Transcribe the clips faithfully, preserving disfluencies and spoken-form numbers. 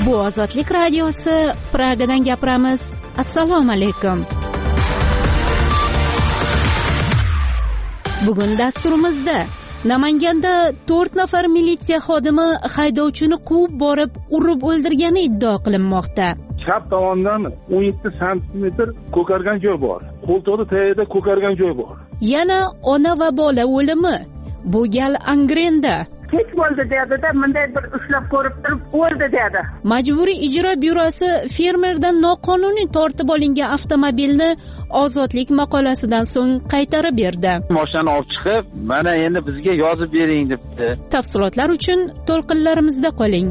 Bu Ozodlik radiosi, Pragadan gapiramiz. Assalomu alaykum. Bugun dasturimizda Namanganda to'rt nafar militsiya xodimi haydovchini quvib borib, urib o'ldirgani iddao qilinmoqda. Chap tomondan o'n yetti santimetr ko'kargan joy bor. Qo'ltig'i tagida ko'kargan joy bor. Yana ona va bola o'limi. Bu gal Angrenda. Kech bo'ldi dedi-da, bunday bir ushlab ko'rib turib o'ldi dedi. Majburiy ijro byurosi fermerdan noqonuniy tortib olingan avtomobilni Ozodlik maqolasidan so'ng qaytarib berdi. Mashinani olib chiqib, mana endi bizga yozib bering debdi. Tafsilotlar uchun to'lqinlarimizda qoling.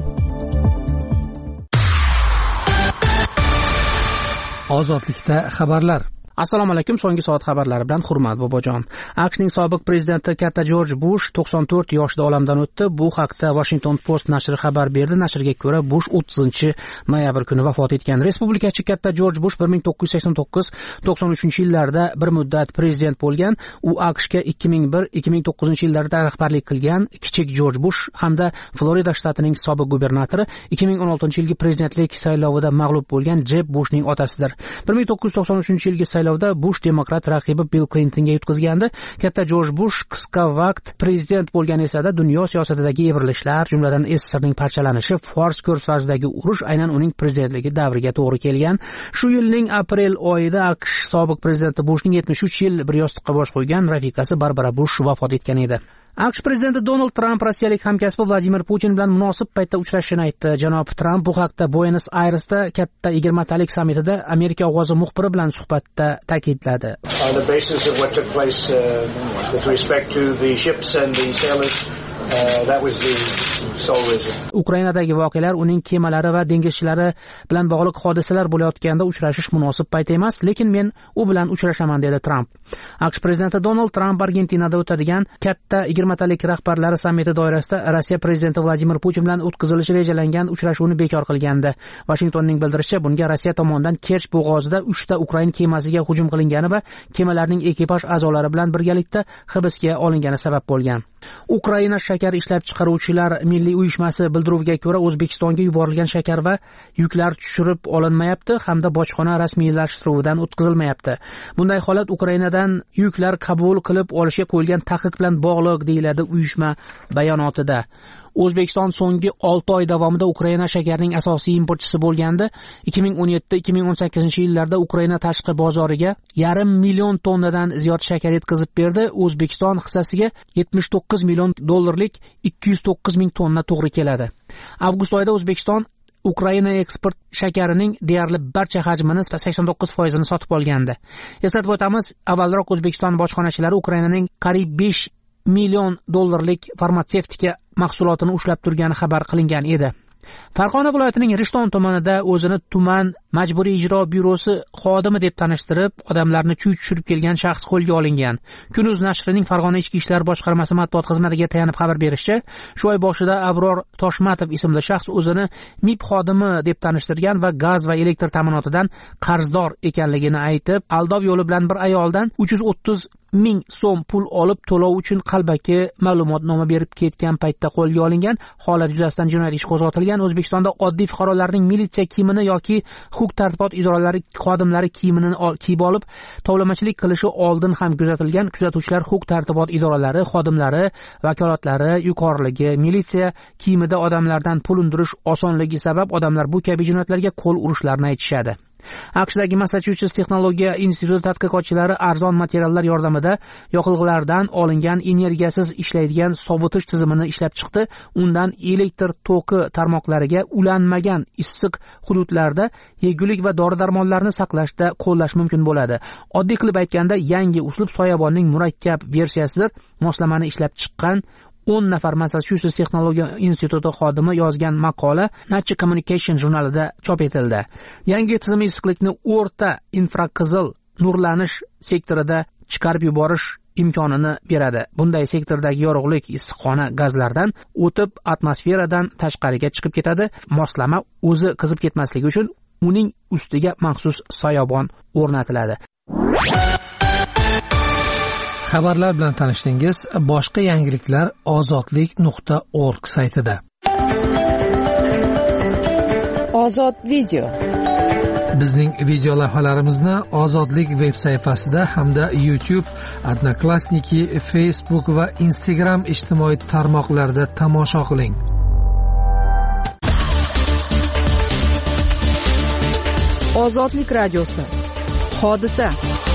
Ozodlikda xabarlar. Assalomu alaykum. So'nggi soat xabarlari bilan Hurmat Bobojon. AQShning sobiq prezidenti katta Jorj Bush to'qson to'rt yoshda olamdan o'tdi. Bu haqda Washington Post nashri xabar berdi. Nashrga ko'ra, Bush o'ttizinchi noyabr kuni vafot etgan. Respublikachi katta Jorj Bush bir ming to'qqiz yuz sakson to'qqiz to'qson uchinchi yillarda bir muddat prezident bo'lgan. U AQShga ikki ming bir ikki ming to'qqizinchi yillarda rahbarlik qilgan. Kichik Jorj Bush hamda Florida shtatining sobiq gubernatori ikki ming o'n oltinchi yilgi prezidentlik saylovida mag'lub bo'lgan Jeb Bushning otasidir. bir ming to'qqiz yuz to'qson uchinchi yilgi saylovda Bush demokrat raqibi Bill Clintonga yutqizgandi. Katta Jorj Bush qisqa vaqt prezident bo'lgan esa-da dunyo siyosatidagi evrilishlar, jumladan Esserning parchalanishi, Fors ko'rfazidagi urush aynan uning prezidentligi davriga to'g'ri kelgan. Shu yilning aprel oyida AQSh sobiq prezidenti Bushning yetmish uch yil bir yostiqqa bosh qo'ygan rafiqasi Barbara Bush vafot etgan edi. AQSh prezidenti Donald Tramp rossiyalik hamkasbi Vladimir Putin bilan munosib paytda uchrashishini aytdi. Janob Tramp bu haqda Buenos Airesda katta yigirmatalik sammitida Amerika ovozi muxbiri bilan suhbatda ta'kidladi. On the basis of what took place uh, with respect to the ships and the sailors, uh, that was the sole reason. Ukrainadagi voqealar, uning kemalari va dengizchilari bilan bog'liq hodisalar bo'layotganda uchrashish munosib payt emas, lekin men u bilan uchrashaman dedi Tramp. AQSh prezidenti Donald Tramp Argentinada o'tadigan katta yigirmatalik rahbarlari sammiti doirasida Rossiya prezidenti Vladimir Putin bilan o'tkazilishi rejalangan uchrashuvni bekor qilgandi. Washingtonning bildirishicha, bunga Rossiya tomonidan Kerch bo'g'ozida uchta Ukrain kemasiga hujum qilingani va kemalarning ekipaj a'zolari bilan birgalikda hibsga olingani sabab bo'lgan. Ukraina shakar ishlab chiqaruvchilar milliy uyushmasi bildiruviga ko'ra, O'zbekistonga yuborilgan shakar va yuklar tushirib olinmayapti hamda bojxona rasmiylashtiruvidan o'tkazilmayapti. Bunday holat Ukrainadan yuklar qabul qilib olishga qo'yilgan taqiq bilan bog'liq, deyiladi uyushma bayonotida. O'zbekiston so'nggi olti oy davomida Ukraina shakarining asosiy importchisi bo'lgandi. ikki ming o'n yetti ikki ming o'n sakkizinchi yillarda Ukraina tashqi bozoriga yarim million tonnadan ziyod shakar yetkazib berdi. O'zbekiston hissasiga yetmish to'qqiz million dollarlik ikki yuz to'qqiz ming tonna to'g'ri keladi. Avgust oyida O'zbekiston Ukraina eksport shakarining deyarli barcha hajmini sakson to'qqiz foizini sotib olgandi. Eslatib o'tamiz, avvalroq O'zbekiston bojxonachilari Ukrainaning qariyb besh million dollarlik farmatsevtika mahsulotini ushlab turgani xabar qilingan edi. Farg'ona viloyatining Rishton tumanida o'zini tuman majburiy ijro byurosi xodimi deb tanishtirib, odamlarni chuv tushirib kelgan shaxs qo'lga olingan. Kunuz nashrining Farg'ona ichki ishlar boshqarmasi matbuot xizmatiga tayanib xabar berishicha, shu oy boshida Abror Toshmatov ismli shaxs o'zini M I P xodimi deb tanishtirgan va gaz va elektr ta'minotidan qarzdor ekanligini aytib, aldov yo'li bilan bir ayoldan uch yuz o'ttiz ming so'm pul olib to'lov uchun qalbaki ma'lumotnoma berib ketgan paytda qo'lga olingan. Holat yuzasidan jinoyat ishi qo'zg'atilgan. O'zbekistonda oddiy fuqarolarning militsiya kiyimini yoki huquq-tartibot idoralari xodimlari kiyimini kiyib olib tovlamachilik qilishi oldin ham kuzatilgan. Kuzatuvchilar huquq-tartibot idoralari xodimlari vakolatlari yuqoriligi, militsiya kiyimida odamlardan pul undirish osonligi sabab odamlar bu kabi jinoyatlarga qo'l urishlarini aytishadi. AQShdagi Massachusetts texnologiya instituti tadqiqotchilari arzon materiallar yordamida yoqilg'ilardan olingan energiyasiz ishlaydigan sovutish tizimini ishlab chiqdi. Undan elektr toki tarmoqlariga ulanmagan issiq hududlarda yegulik va dori-darmonlarni saqlashda qo'llash mumkin bo'ladi. Oddiy qilib aytganda, yangi uslub soyabonning murakkab versiyasidir. Moslamani ishlab chiqqan o'n nafar Massachusetts texnologiya instituti xodimi yozgan maqola Nature Communication jurnalida chop etildi. Yangi tizim issiqlikni o'rta infraqizil nurlanish sektorida chiqarib yuborish imkonini beradi. Bunday sektordagi yorug'lik issiqxona gazlardan o'tib atmosferadan tashqariga chiqib ketadi. Moslama o'zi qizib ketmasligi uchun uning ustiga maxsus soyabon o'rnatiladi. Xabarlar bilan tanishdingiz. Boshqa yangiliklar ozodlik nuqta org saytida. Ozod video. Bizning video lavhalarimizni Ozodlik veb sayfasida hamda YouTube, Odnoklassniki, Facebook va Instagram ijtimoiy tarmoqlarida tomosha qiling. Ozodlik radiosi. Hodisa.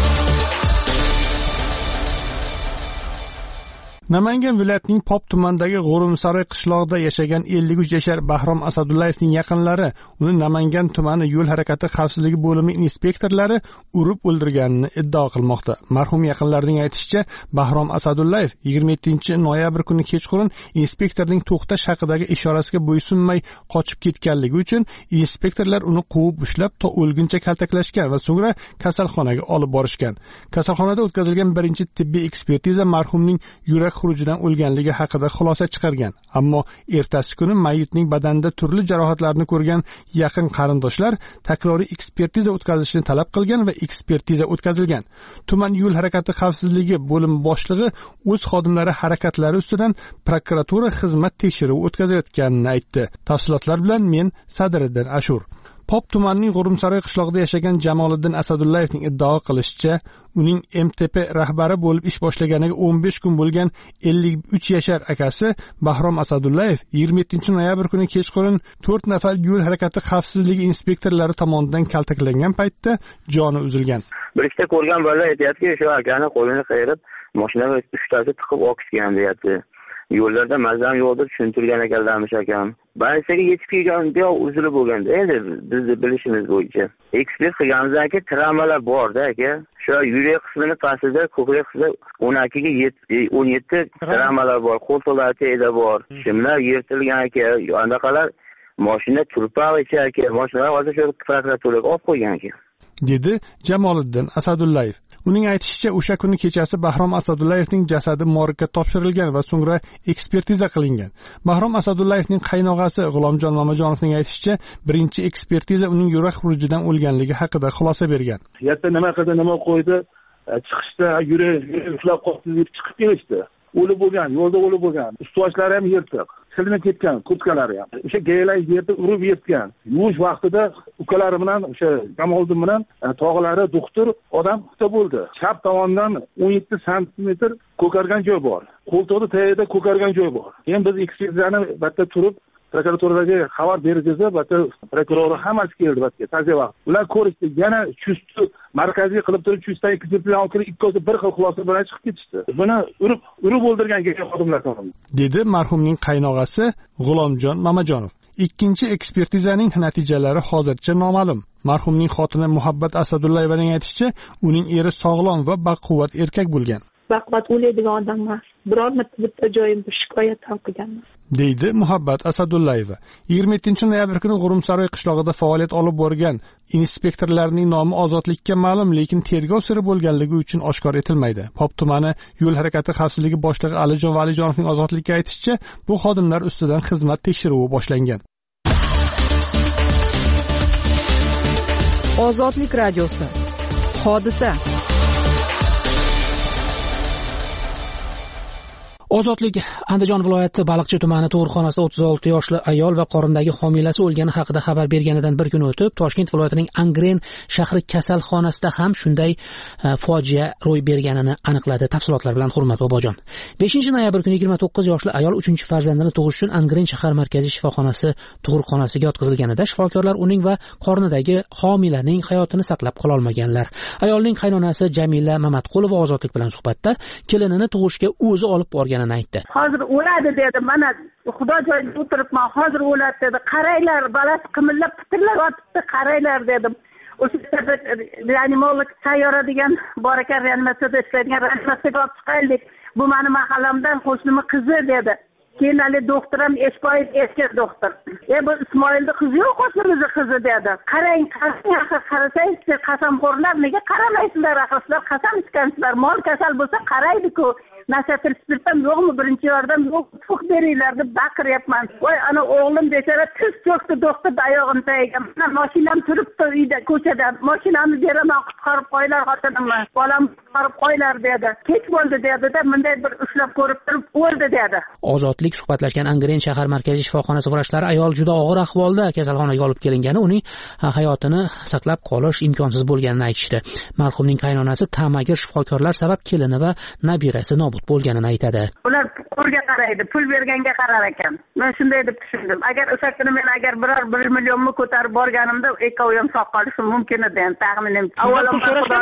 Namangan viloyatining Pop tumanidagi G'o'rimsaroy qishlog'ida yashagan ellik uch yashar Bahrom Asadullayevning yaqinlari uni Namangan tumani yo'l harakati xavfsizligi bo'limi inspektorlari urib o'ldirganini iddao qilmoqda. Marhum yaqinlarining aytishicha, Bahrom Asadullayev yigirma yettinchi noyabr kuni kechqurun inspektorning to'xtash haqidagi ishorasiga bo'ysunmay qochib ketganligi uchun inspektorlar uni quvib ushlab to o'lguncha kaltaklashgan va so'ngra kasalxonaga olib borishgan. Kasalxonada o'tkazilgan birinchi tibbiy ekspertiza marhumning yurak xurujidan o'lganligi haqida xulosa chiqargan. Ammo ertasi kuni mayitning badanida turli jarohatlarni ko'rgan yaqin qarindoshlar takroriy ekspertiza o'tkazishni talab qilgan va ekspertiza o'tkazilgan. Tuman yo'l harakati xavfsizligi bo'limi boshlig'i o'z xodimlari harakatlari ustidan prokuratura xizmat tekshiruvi o'tkazayotganini aytdi. Tafsilotlar bilan men Sadriddin Ashur. Pop tumanining G'o'rimsaroy qishlog'ida yashagan Jamoliddin Asadullayevning iddao qilishicha, uning M T P rahbari bo'lib ish boshlaganiga o'n besh kun bo'lgan ellik uch yashar akasi Bahrom Asadullayev yigirma yettinchi noyabr kuni kechqurun to'rt nafar yo'l harakati xavfsizligi inspektorlari tomonidan kaltaklangan paytda joni uzilgan. Bir ikkita ko'rgan bolalar aytayapti, shu akani qo'lini qayirib, mashinaga uchtasi tiqib oqishgan deyapti. Yo'llarda mazam yo'qdir, tushuntirgan ekanlarmish akam. Bansaga yetib kelganda uzilib bo'lganda, endi bizni bilishimiz bo'yicha ekspert qilganimizdan keyin travmalar bor-da aka. Shu yurak qismini pastida, ko'krak qismida o'n ikki o'n yetti travmalar bor, qo'ltiqlar tagida bor. Shimlar yirtilgan aka, anaqalar mashina turpaq ichi aka, mashinalar hozir shu prokuraturaga olib qo'ygan aka. Dedi Jamoliddin Asadullayev. Uning aytishicha, o'sha kuni kechasi Bahrom Asadullayevning jasadi morgga topshirilgan va so'ngra ekspertiza qilingan. Bahrom Asadullayevning qaynog'asi G'ulomjon Mamajonovning aytishicha, birinchi ekspertiza uning yurak xurujidan o'lganligi haqida xulosa bergan. Yerda nima qildi, nima qo'ydi, chiqishda yurak ushlab qoldi deb chiqib kelishdi. O'lib bo'lgan, yo'lda o'lib bo'lgan. Ustuvochlari ham yirtiq. Silinib ketgan, kurtkalari ham. O'sha geylar yerda urib yetgan. Yuvish vaqtida ukalari bilan, o'sha Jamoliddin bilan tog'lari doktor odam qutda bo'ldi. Chap tomondan o'n yetti santimetr ko'kargan joy bor. Qo'ltig'i tagida ko'kargan joy bor. Keyin biz ekspertizani batda turib prokuraturaga xabar berdik, batda prokuror hammasi keldi batga taziya vaqt. Ular ko'rishdi, yana chusti markaziy qilib turib chustdan ekspertiza olib kelib ikkosi bir xil xulosa bilan chiqib ketishdi. Buni urib urib o'ldirgan xodimlar tomonidan. Dedi marhumning qaynog'asi G'ulomjon Mamajonov. Ikkinchi ekspertizaning natijalari hozircha noma'lum. Marhumning xotini Muhabbat Asadullayevaning aytishicha, uning eri sog'lom va baquvvat erkak bo'lgan. Baquvvat o'laydigan odam emas. Biror marta bitta joyimda shikoyat ham qilganman. Deydi Muhabbat Asadullayeva. yigirma yettinchi noyabr kuni G'o'rimsaroy qishlog'ida faoliyat olib borgan inspektorlarning nomi ozodlikka ma'lum, lekin tergov siri bo'lganligi uchun oshkor etilmaydi. Pop tumani yo'l harakati xavfsizligi boshlig'i Alijon Valijonovning ozodlikka aytishicha, bu xodimlar ustidan xizmat tekshiruvi boshlangan. Ozodlik radiosi. Hodisa. Ozodlik Andijon viloyati Baliqchi tumani tug'ruqxonasida o'ttiz olti yoshli ayol va qorindagi homilasi o'lgani haqida xabar berganidan bir kun o'tib, Toshkent viloyatining Angren shahri kasalxonasida ham shunday fojia ro'y berganini aniqladi. Tafsilotlar bilan Hurmat Bobojon. beshinchi noyabr kuni yigirma to'qqiz yoshli ayol uchinchi farzandini tug'ish uchun Angren shahar markaziy shifoxonasi tug'ruqxonasiga yotqizilganida shifokorlar uning va qornidagi homilaning hayotini saqlab qololmaganlar. olmaganlar. Ayolning qaynonasi Jamila Mamatqulova Ozodlik bilan suhbatda kelinini tug'ishga o'zi olib borgan aytdi. Hozir o'ladi dedi. Mana Xudo joyida o'tiribman. Hozir o'ladi dedi. Qaranglar, balasi qimillab pitirlab yotibdi. Qaranglar dedim. O'sha reanimatolog sayyora degan bor ekan, reanimatsiyada ishlaydigan, reanimatsiyaga olib chiqaylik. Bu meni mahallamdan qo'shnimning qizi dedi. Keyin ali doktor ham Eshboyev eski doktor. E bu Ismoilning qizi yo'q, qo'shnimizning qizi dedi. Qarang, qarang, qarasangiz, qasamxo'rlar nega qaramaysizlar, axir qasam ichgansizlar. Mol kasal bo'lsa qaraydi-ku. nashatir spirtam yo'qmi, birinchi yordam yo'q, tuk beringlar deb baqiryapman. Voy, ana o'g'lim bechora tiz cho'kdi, doktor oyog'ini tagiga. Mana mashinam turibdi uyda, ko'chada. Mashinamni beraman, qutqarib qo'yinglar xotinimni. Bolam qutqarib qo'yinglar dedi. Kech bo'ldi dedi-da, bunday bir ushlab ko'rib turib o'ldi dedi. Ozodlik suhbatlashgan Angren shahar markaziy shifoxonasi vrachlari ayol juda og'ir ahvolda kasalxonaga olib kelingani, uning hayotini saqlab qolish imkonsiz bo'lganini aytishdi. Marhumning qaynonasi ta'magir shifokorlar sabab kelini va nabirasi nobud bo'lganini aytadi. Ular pulga qaraydi, pul berganga qarar ekan. Men shunday deb tushundim. Agar o'sha kuni men agar biror bir millionmi ko'tarib borganimda, ikkovi ham sog' qolishim mumkin edi, taxminim. Avvalo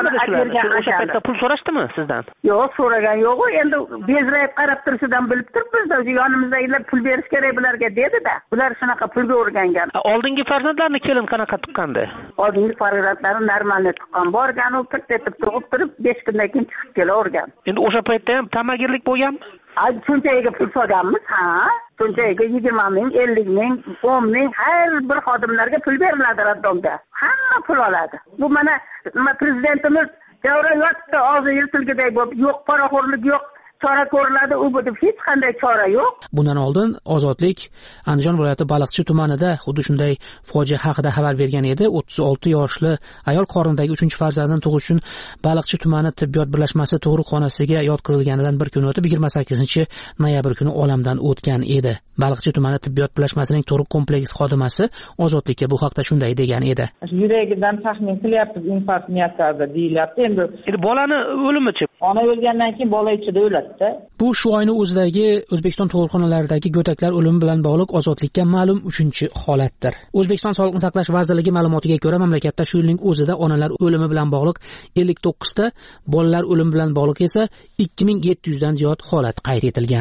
o'sha paytda pul so'rashdimi sizdan? Yo'q, so'ragan yo'q. Endi bezrayib qarab turishidan bilib turibmiz-da, yonimizdagilar pul berish kerak bularga dedi-da. Ular shunaqa pulga o'rgangan. Oldingi farzandlarni kelin qanaqa tuqqandi? Oldingi farzandlarim normalni tuqqan. Borgan u pirt etib tug'ib turib, besh kundan keyin chiqib kelavergan. Endi o'sha paytda ham ta'magirlik bo'lganmi? Ay, shunchaga pul so'raganmiz, ha? Shunchaga yigirma ming, ellik ming, o'n ming har bir xodimlarga pul beriladi raddomda. Hamma pul oladi. Bu mana nima prezidentimiz javrayotdi, og'zi yirtilgidek bo'lib, yo'q poraxo'rlik yo'q. Chora ko'riladi, u bu hech qanday chora yo'q. Bundan oldin Ozodlik Andijon viloyati Baliqchi tumanida xuddi shunday fojia haqida xabar bergan edi. o'ttiz olti yoshli ayol qornidagi uchinchi farzandini tug'ish uchun Baliqchi tumani tibbiyot birlashmasi tug'ruqxonasiga yotqizilganidan bir kun o'tib yigirma sakkizinchi noyabr kuni olamdan o'tgan edi. Baliqchi tumani tibbiyot birlashmasining tug'ruq kompleksi xodimasi Ozodlikka bu haqda shunday degan edi. Yuragidan taxmin qilyapti, infarkt miyokardda deyilyapti. Endi endi bolani o'limichi? Ona o'lgandan keyin bola ichida o'ladi. Bu shu oyning o'zidagi O'zbekiston tug'ruqxonalaridagi go'daklar o'limi bilan bog'liq Ozodlikka ma'lum uchinchi holatdir. O'zbekiston Sog'liqni saqlash vazirligi ma'lumotiga ko'ra, mamlakatda shu yilning o'zida onalar o'limi bilan bog'liq ellik to'qqiz ta, bolalar o'limi bilan bog'liq esa ikki ming yetti yuz dan ziyod holat qayd etilgan.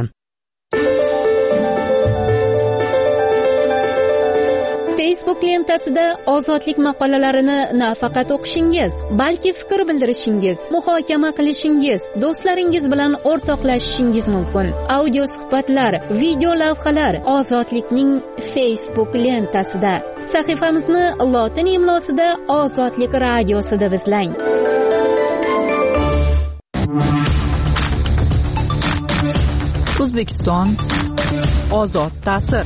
Facebook lentasida Ozodlik maqolalarini nafaqat o'qishingiz, balki fikr bildirishingiz, muhokama qilishingiz, do'stlaringiz bilan o'rtoqlashishingiz mumkin. Audio suhbatlar, video lavhalar Ozodlikning Facebook lentasida. Sahifamizni lotin imlosida Ozodlik radiosi deb izlang. O'zbekiston ozod ta'sir.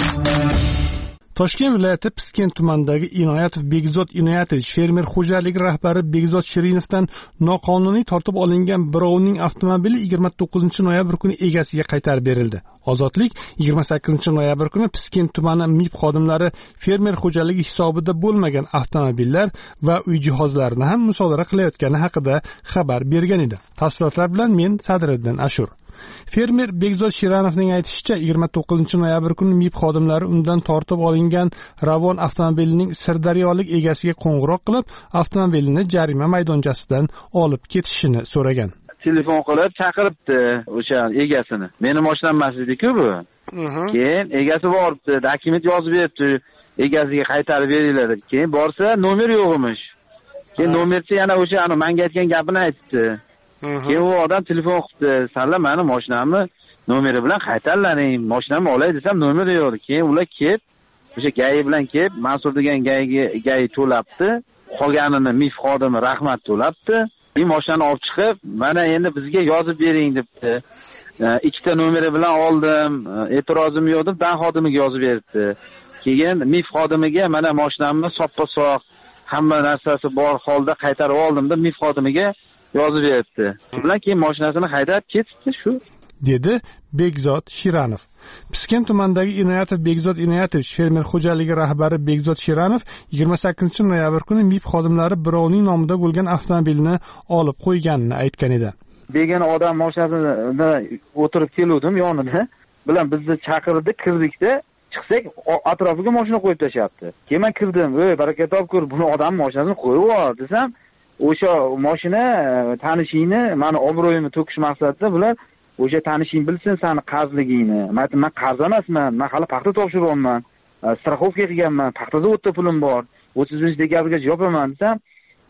Toshkent viloyati Piskent tumanidagi Inoyatov Begzod Inoyatovich fermer xo'jaligi rahbari Begzod Shirinovdan noqonuniy tortib olingan birovning avtomobili yigirma to'qqizinchi noyabr kuni egasiga qaytarib berildi. Ozodlik yigirma sakkizinchi noyabr kuni Piskent tumani M I B xodimlari fermer xo'jaligi hisobida bo'lmagan avtomobillar va uy jihozlarini ham musodara qilayotgani haqida xabar bergan edi. Tafsilotlar bilan men Sadriddin Ashur. Fermer Begzod Shiranovning aytishicha, yigirma to'qqizinchi noyabr kuni M I B xodimlari undan tortib olingan Ravon avtomobilining sirdaryolik egasiga qo'ng'iroq qilib, avtomobilni jarima maydonchasidan olib ketishini so'ragan. Telefon qilib chaqiribdi o'sha egasini. Meni mashinam emas edi-ku bu. Keyin egasi boribdi, dokument yozib beribdi, egasiga qaytarib beringlar deb. Keyin borsa, nomer yo'q emish. Keyin nomerchi yana o'sha ana menga aytgan gapini aytdi. Keyin u odam telefon qildi, "Salla meni mashinamni nomeri bilan qaytarlaring, mashinamni olay desam nomeri yo'q." Keyin ular kelib, o'sha gayi bilan kelib, Mansur degan gayiga gayi to'labdi, qolganini M I F xodimi rahmat to'labdi. Men mashinani olib chiqib, "Mana endi bizga yozib bering" debdi. Ikkita nomeri bilan oldim, e'tirozim yo'q deb dan xodimiga yozib berdi. Keyin M I F xodimiga "Mana mashinamni soppa-soq, hamma narsasi bor holda qaytarib oldim" deb M I F xodimiga yozib berdi. Shu bilan keyin mashinasini haydab ketdi shu, dedi Begzod Shiranov. Piskent tumanidagi Inoyatov Begzod Inoyatovich fermer xo'jaligi rahbari Begzod Shiranov yigirma sakkizinchi noyabr kuni M I B xodimlari birovning nomida bo'lgan avtomobilni olib qo'yganini aytgan edi. Degan odam mashinasida o'tirib keluvdim yonida, bilan bizni chaqirdi, kirdikda, chiqsak atrofiga mashina qo'yib tashyapti. Keyin men kirdim, "Ey, baraka topkur, buni odam mashinasini qo'yib yubor" desam, o'sha mashina tanishingni, meni obro'yimni to'kish maqsadida bular o'sha tanishing bilsin seni qarzligingni. Men men qarz emasman, men hali paxta topshiryapman. Страховка qilganman, paxtada o'tda pulim bor. o'ttiz besh dekabrgacha yopaman desam,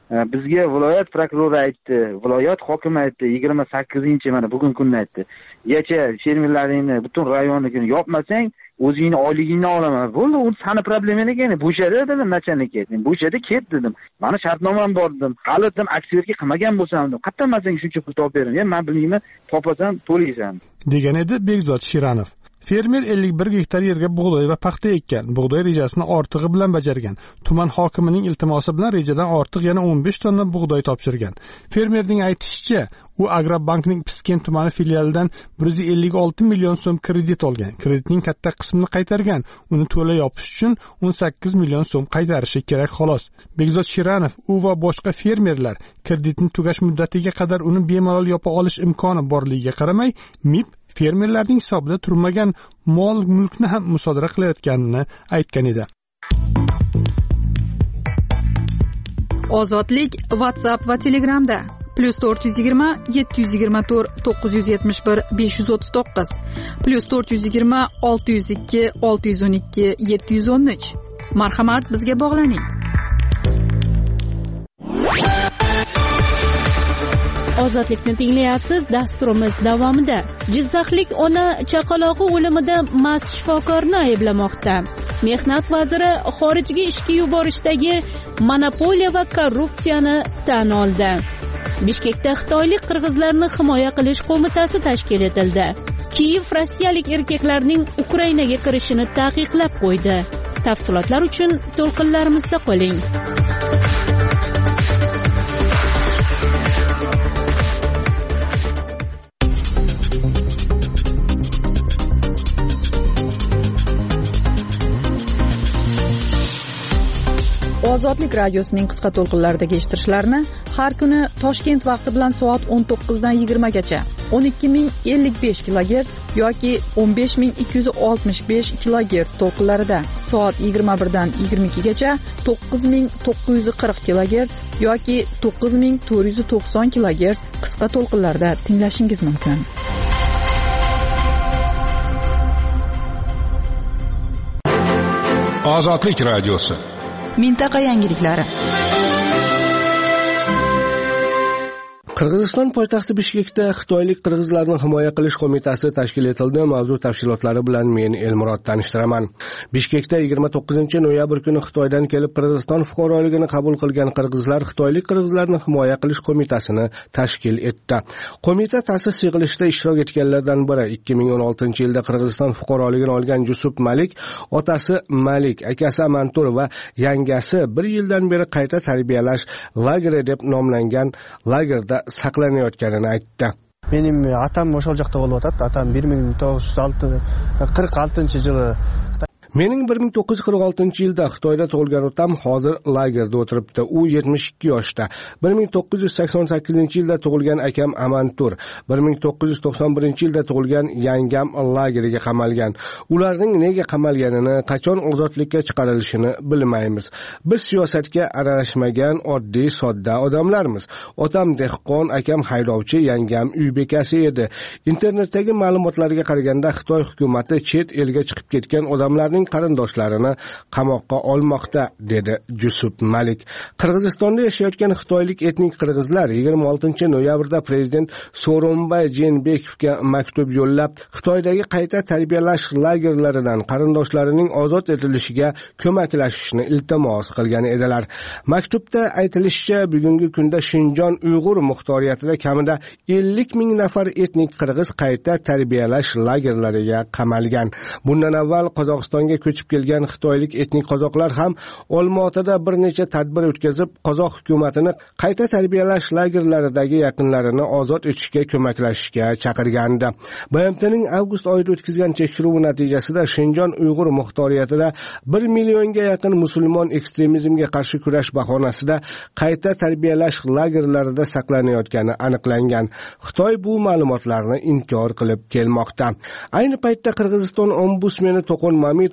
bizga viloyat prokurori aytdi, viloyat hokimi aytdi, yigirma sakkizinchi mana bugun kunni aytdi. Yacha fermerlaringni butun rayonnikini yopmasang, o'zingni oyligingni olaman. Bo'ldi, u sani problemang ekan. Bo'shadi dedim nachalnikka. Men bo'shadi ket dedim. Mani shartnomam bor dedim. Hali dedim aksiyaga qilmagan bo'lsam dedim. Qayerdan men senga shuncha pul topib beraman? Men men bilmayman, topasan, to'laysan. degan edi Bekzod Shiranov. Fermer ellik bir gektar yerga bug'doy va paxta ekkan. Bug'doy rejasini ortig'i bilan bajargan. Tuman hokimining iltimosi bilan rejadan ortiq yana o'n besh tonna bug'doy topshirgan. Fermerning aytishicha, u Agrobankning Piskent tumani filialidan bir yuz ellik olti million so'm kredit olgan. Kreditning katta qismini qaytargan. Uni to'la yopish uchun o'n sakkiz million so'm qaytarishi kerak xolos. Bekzod Shiranov u va boshqa fermerlar kreditning tugash muddatiga qadar uni bemalol yopa olish imkoni borligiga qaramay, M I B fermerlarning hisobida turmagan mol mulkni ham musodara qilayotganini aytgan edi. Ozodlik WhatsApp va Telegramda plus to'rt yuz yigirma yetti yuz yigirma to'rt to'qqiz yuz yetmish bir besh yuz o'ttiz to'qqiz plus to'rt yuz yigirma olti yuz ikki olti yuz o'n ikki yetti yuz o'n uch. Marhamat, bizga bog'laning. Ozodlikni tinglayapsiz. Dasturimiz davomida Jizzaxlik ona chaqalog'i o'limida mast shifokorni ayblamoqda. Mehnat vaziri xorijga ishga yuborishdagi monopoliya va korrupsiyani tan oldi. Bishkekda xitoylik qirg'izlarni himoya qilish qo'mitasi tashkil etildi. Kiyev rossiyalik erkaklarning Ukrainaga kirishini taqiqlab qo'ydi. Tafsilotlar uchun to'lqinlarimizda qoling. Ozodlik radiosining qisqa to'lqinlaridagi eshittirishlarni har kuni Toshkent vaqti bilan soat o'n to'qqiz dan yigirma gacha o'n ikki ming ellik besh kilogerts yoki o'n besh ming ikki yuz oltmish besh kilogerts to'lqinlarida, soat yigirma bir dan yigirma ikki gacha to'qqiz ming to'qqiz yuz qirq kilogerts yoki to'qqiz ming to'rt yuz to'qson kilogerts qisqa to'lqinlarda tinglashingiz mumkin. Ozodlik radiosi. Mintaqa yangiliklari. Qirg'iziston poytaxti Bishkekda Xitoylik qirg'izlarni himoya qilish qo'mitasi tashkil etildi. Mavzu tafsilotlari bilan men Elmurod tanishtiraman. Bishkekda yigirma to'qqizinchi noyabr kuni Xitoydan kelib Qirg'iziston fuqaroligini qabul qilgan qirg'izlar Xitoylik qirg'izlarni himoya qilish qo'mitasini tashkil etdi. Qo'mita ta'sis yig'ilishida ishtirok etganlardan biri ikki ming o'n oltinchi yilda Qirg'iziston fuqaroligini olgan Jusuf Malik, otasi Malik, akasi Amantur va yangasi bir yildan beri qayta tarbiyalash lageri deb nomlangan lagerda saqlanayotganini aytdi. Mening atam o'sha joqda bo'lib o'tadi. Atam bir ming to'qqiz yuz qirq oltinchi yili Mening bir ming to'qqiz yuz qirq oltinchi yilda Xitoyda tug'ilgan otam hozir lagerda o'tiribdi. U yetmish ikki yoshda. bir ming to'qqiz yuz sakson sakkizinchi yilda tug'ilgan akam Amantur, bir ming to'qqiz yuz to'qson birinchi yilda tug'ilgan yangam lageriga qamalgan. Ularning nega qamalganini, qachon ozodlikka chiqarilishini bilmaymiz. Biz siyosatga aralashmagan oddiy sodda odamlarmiz. Otam dehqon, akam haydovchi, yangam uy bekasi edi. Internetdagi ma'lumotlarga qaraganda Xitoy hukumatı chet elga chiqib ketgan odamlarning qarindoshlarini qamoqqa olmoqda, dedi Jusuf Malik. Qirg'izistonda yashayotgan xitoylik etnik qirg'izlar yigirma oltinchi noyabrda prezident Sooronbay Jeenbekovga maktub yo'llab, Xitoydagi qayta tarbiyalash lagerlaridan qarindoshlarining ozod etilishiga ko'maklashishni iltimos qilgan edilar. Maktubda aytilishicha, bugungi kunda Shinjon Uyg'ur muxtoriyatida kamida ellik ming nafar etnik qirg'iz qayta tarbiyalash lagerlariga qamalgan. Bundan avval Qozog'istonga ko'chib kelgan xitoylik etnik qozoqlar ham Olmaotada bir necha tadbir o'tkazib, qozoq hukumatini qayta tarbiyalash lagerlaridagi yaqinlarini ozod etishga ko'maklashishga chaqirgandi. B M T'ning avgust oyida o'tkazgan tekshiruvi natijasida Shinjon Uyg'ur muxtoriyatida bir millionga yaqin musulmon ekstremizmga qarshi kurash bahonasida qayta tarbiyalash lagerlarida saqlanayotgani aniqlangan. Xitoy bu ma'lumotlarni inkor qilib kelmoqda. Ayni paytda Qirg'iziston ombudsmeni To'qon Mamitov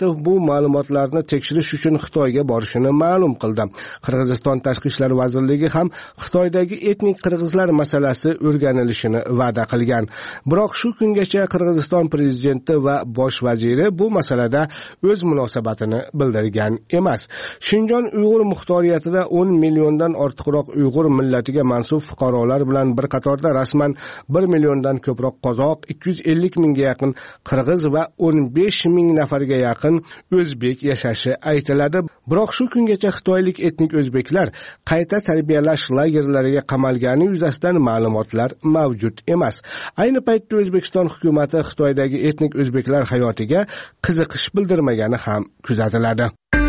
Aytmatov bu ma'lumotlarni tekshirish uchun Xitoyga borishini ma'lum qildi. Qirg'iziston Tashqi ishlar vazirligi ham Xitoydagi etnik qirg'izlar masalasi o'rganilishini va'da qilgan. Biroq shu kungacha Qirg'iziston prezidenti va bosh vaziri bu masalada o'z munosabatini bildirgan emas. Shinjon Uyg'ur muxtoriyatida o'n milliondan ortiqroq Uyg'ur millatiga mansub fuqarolar bilan bir qatorda rasman bir milliondan ko'proq qozoq, ikki yuz ellik mingga yaqin qirg'iz va o'n besh ming nafarga yaqin o'zbek yashashi aytiladi. Biroq shu kungacha xitoylik etnik o'zbeklar qayta tarbiyalash lagerlariga qamalgani yuzasidan ma'lumotlar mavjud emas. Ayni paytda O'zbekiston hukumatı Xitoydagi etnik o'zbeklar hayotiga qiziqish bildirmagani ham kuzatiladi.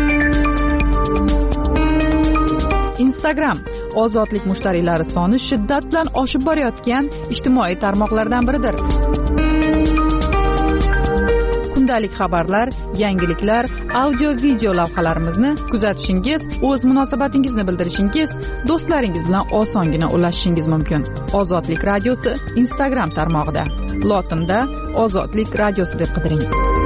Instagram ozodlik mushtariylari soni shiddat bilan oshib borayotgan ijtimoiy tarmoqlardan biridir. Kundalik xabarlar, yangiliklar, audio-video lavhalarimizni kuzatishingiz, o'z munosabatingizni bildirishingiz, do'stlaringiz bilan osongina ulashishingiz mumkin. Ozodlik radiosi Instagram tarmog'ida. Lotinda Ozodlik radiosi deb qidiring.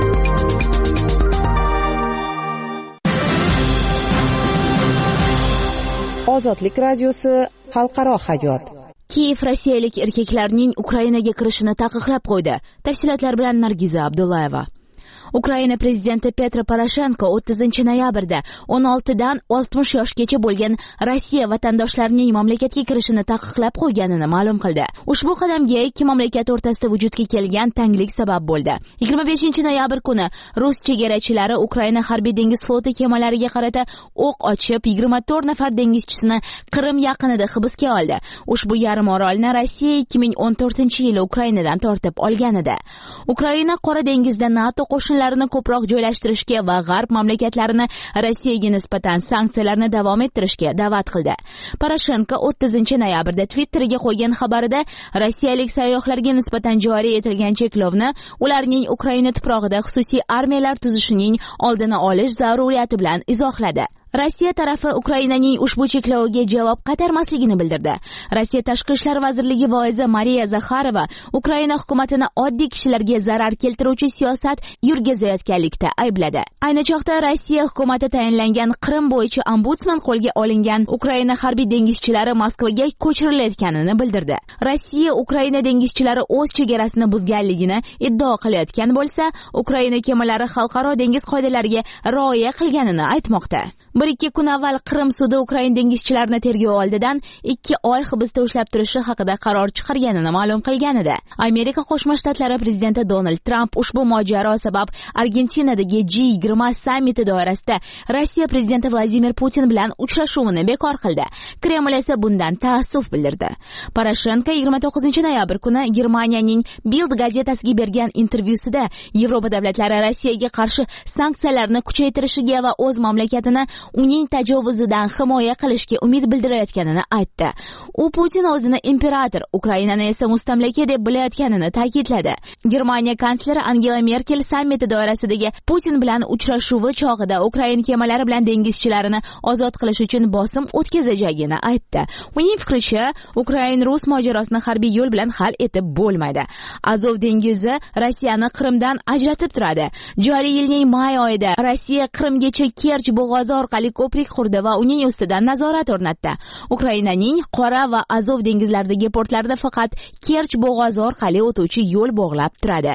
Ozodlik radiosi xalqaro hayot. Kiyev rossiyalik erkaklarning Ukrainaga kirishini taqiqlab qo'ydi. Tafsilotlar bilan Nargiza Abdullayeva. Ukraina prezidenti Petro Poroshenko o'ttizinchi noyabrda o'n oltidan oltmish yoshgacha bo'lgan Rossiya vatandoshlarining mamlakatga kirishini taqiqlab qo'yganini ma'lum qildi. Ushbu qadamga ikki mamlakat o'rtasida vujudga kelgan tanglik sabab bo'ldi. yigirma beshinchi noyabr kuni rus chegarachilari Ukraina harbiy dengiz floti kemalariga qarata o'q ochib, yigirma to'rt nafar dengizchisini Qrim yaqinida hibsga oldi. Ushbu yarim orolni Rossiya ikki ming o'n to'rtinchi yili Ukrainadan tortib olgan edi. Ukraina Qora dengizda NATO qo'shin larini ko'proq joylashtirishga va g'arb mamlakatlarini Rossiyaga nisbatan sanksiyalarni davom ettirishga da'vat qildi. Poroshenko o'ttizinchi noyabrda Twitterga qo'ygan xabarida rossiyalik sayyohlarga nisbatan joriy etilgan cheklovni ularning Ukraina tuprog'ida xususiy armiyalar tuzishining oldini olish zaruriyati bilan izohladi. Rossiya tarafi Ukrainaning ushbu chekloviga javob qaytarmasligini bildirdi. Rossiya Tashqi ishlar vazirligi voizi Mariya Zakharova Ukraina hukumatini oddiy kishilarga zarar keltiruvchi siyosat yurgizayotganlikda aybladi. Ayni chog'da Rossiya hukumati tayinlangan Qrim bo'yicha ombudsman qo'lga olingan Ukraina harbiy dengizchilari Moskvaga ko'chirilayotganini bildirdi. Rossiya Ukraina dengizchilari o'z chegarasini buzganligini iddao qilayotgan bo'lsa, Ukraina kemalari xalqaro dengiz qoidalariga rioya qilganini aytmoqda. Bir ikki kun avval Qrim sudi Ukraina dengizchilarini tergov oldidan ikki oy hibsda ushlab turishi haqida qaror chiqarganini ma'lum qilgan edi. Amerika Qo'shma Shtatlari prezidenti Donald Trump ushbu mojaro sabab Argentinadagi G yigirma sammiti doirasida Rossiya prezidenti Vladimir Putin bilan uchrashuvini bekor qildi. Kreml esa bundan taassuf bildirdi. Poroshenko yigirma to'qqizinchi noyabr kuni Germaniyaning Bild gazetasiga bergan intervyusida Yevropa davlatlari Rossiyaga qarshi sanksiyalarni kuchaytirishiga va o'z mamlakatini uning tajovuzidan himoya qilishga umid bildirayotganini aytdi. U Putin o'zini imperator, Ukrainani esa mustamlaka deb bilayotganini ta'kidladi. Germaniya kansleri Angela Merkel sammiti doirasidagi Putin bilan uchrashuvi chog'ida Ukraina kemalari bilan dengizchilarini ozod qilish uchun bosim o'tkazajagini aytdi. Uning fikricha, Ukraina-Rus mojarosini harbiy yo'l bilan hal etib bo'lmaydi. Azov dengizi Rossiyani Qrimdan ajratib turadi. Joriy yilning may oyida Rossiya Qrimgacha Kerch bo'g'ozi orqali ko'prik qurdi va uning ustidan nazorat o'rnatdi. Ukrainaning Qora va Azov dengizlaridagi portlarda faqat Kerch bo'g'ozi orqali o'tuvchi yo'l bog'lab turadi.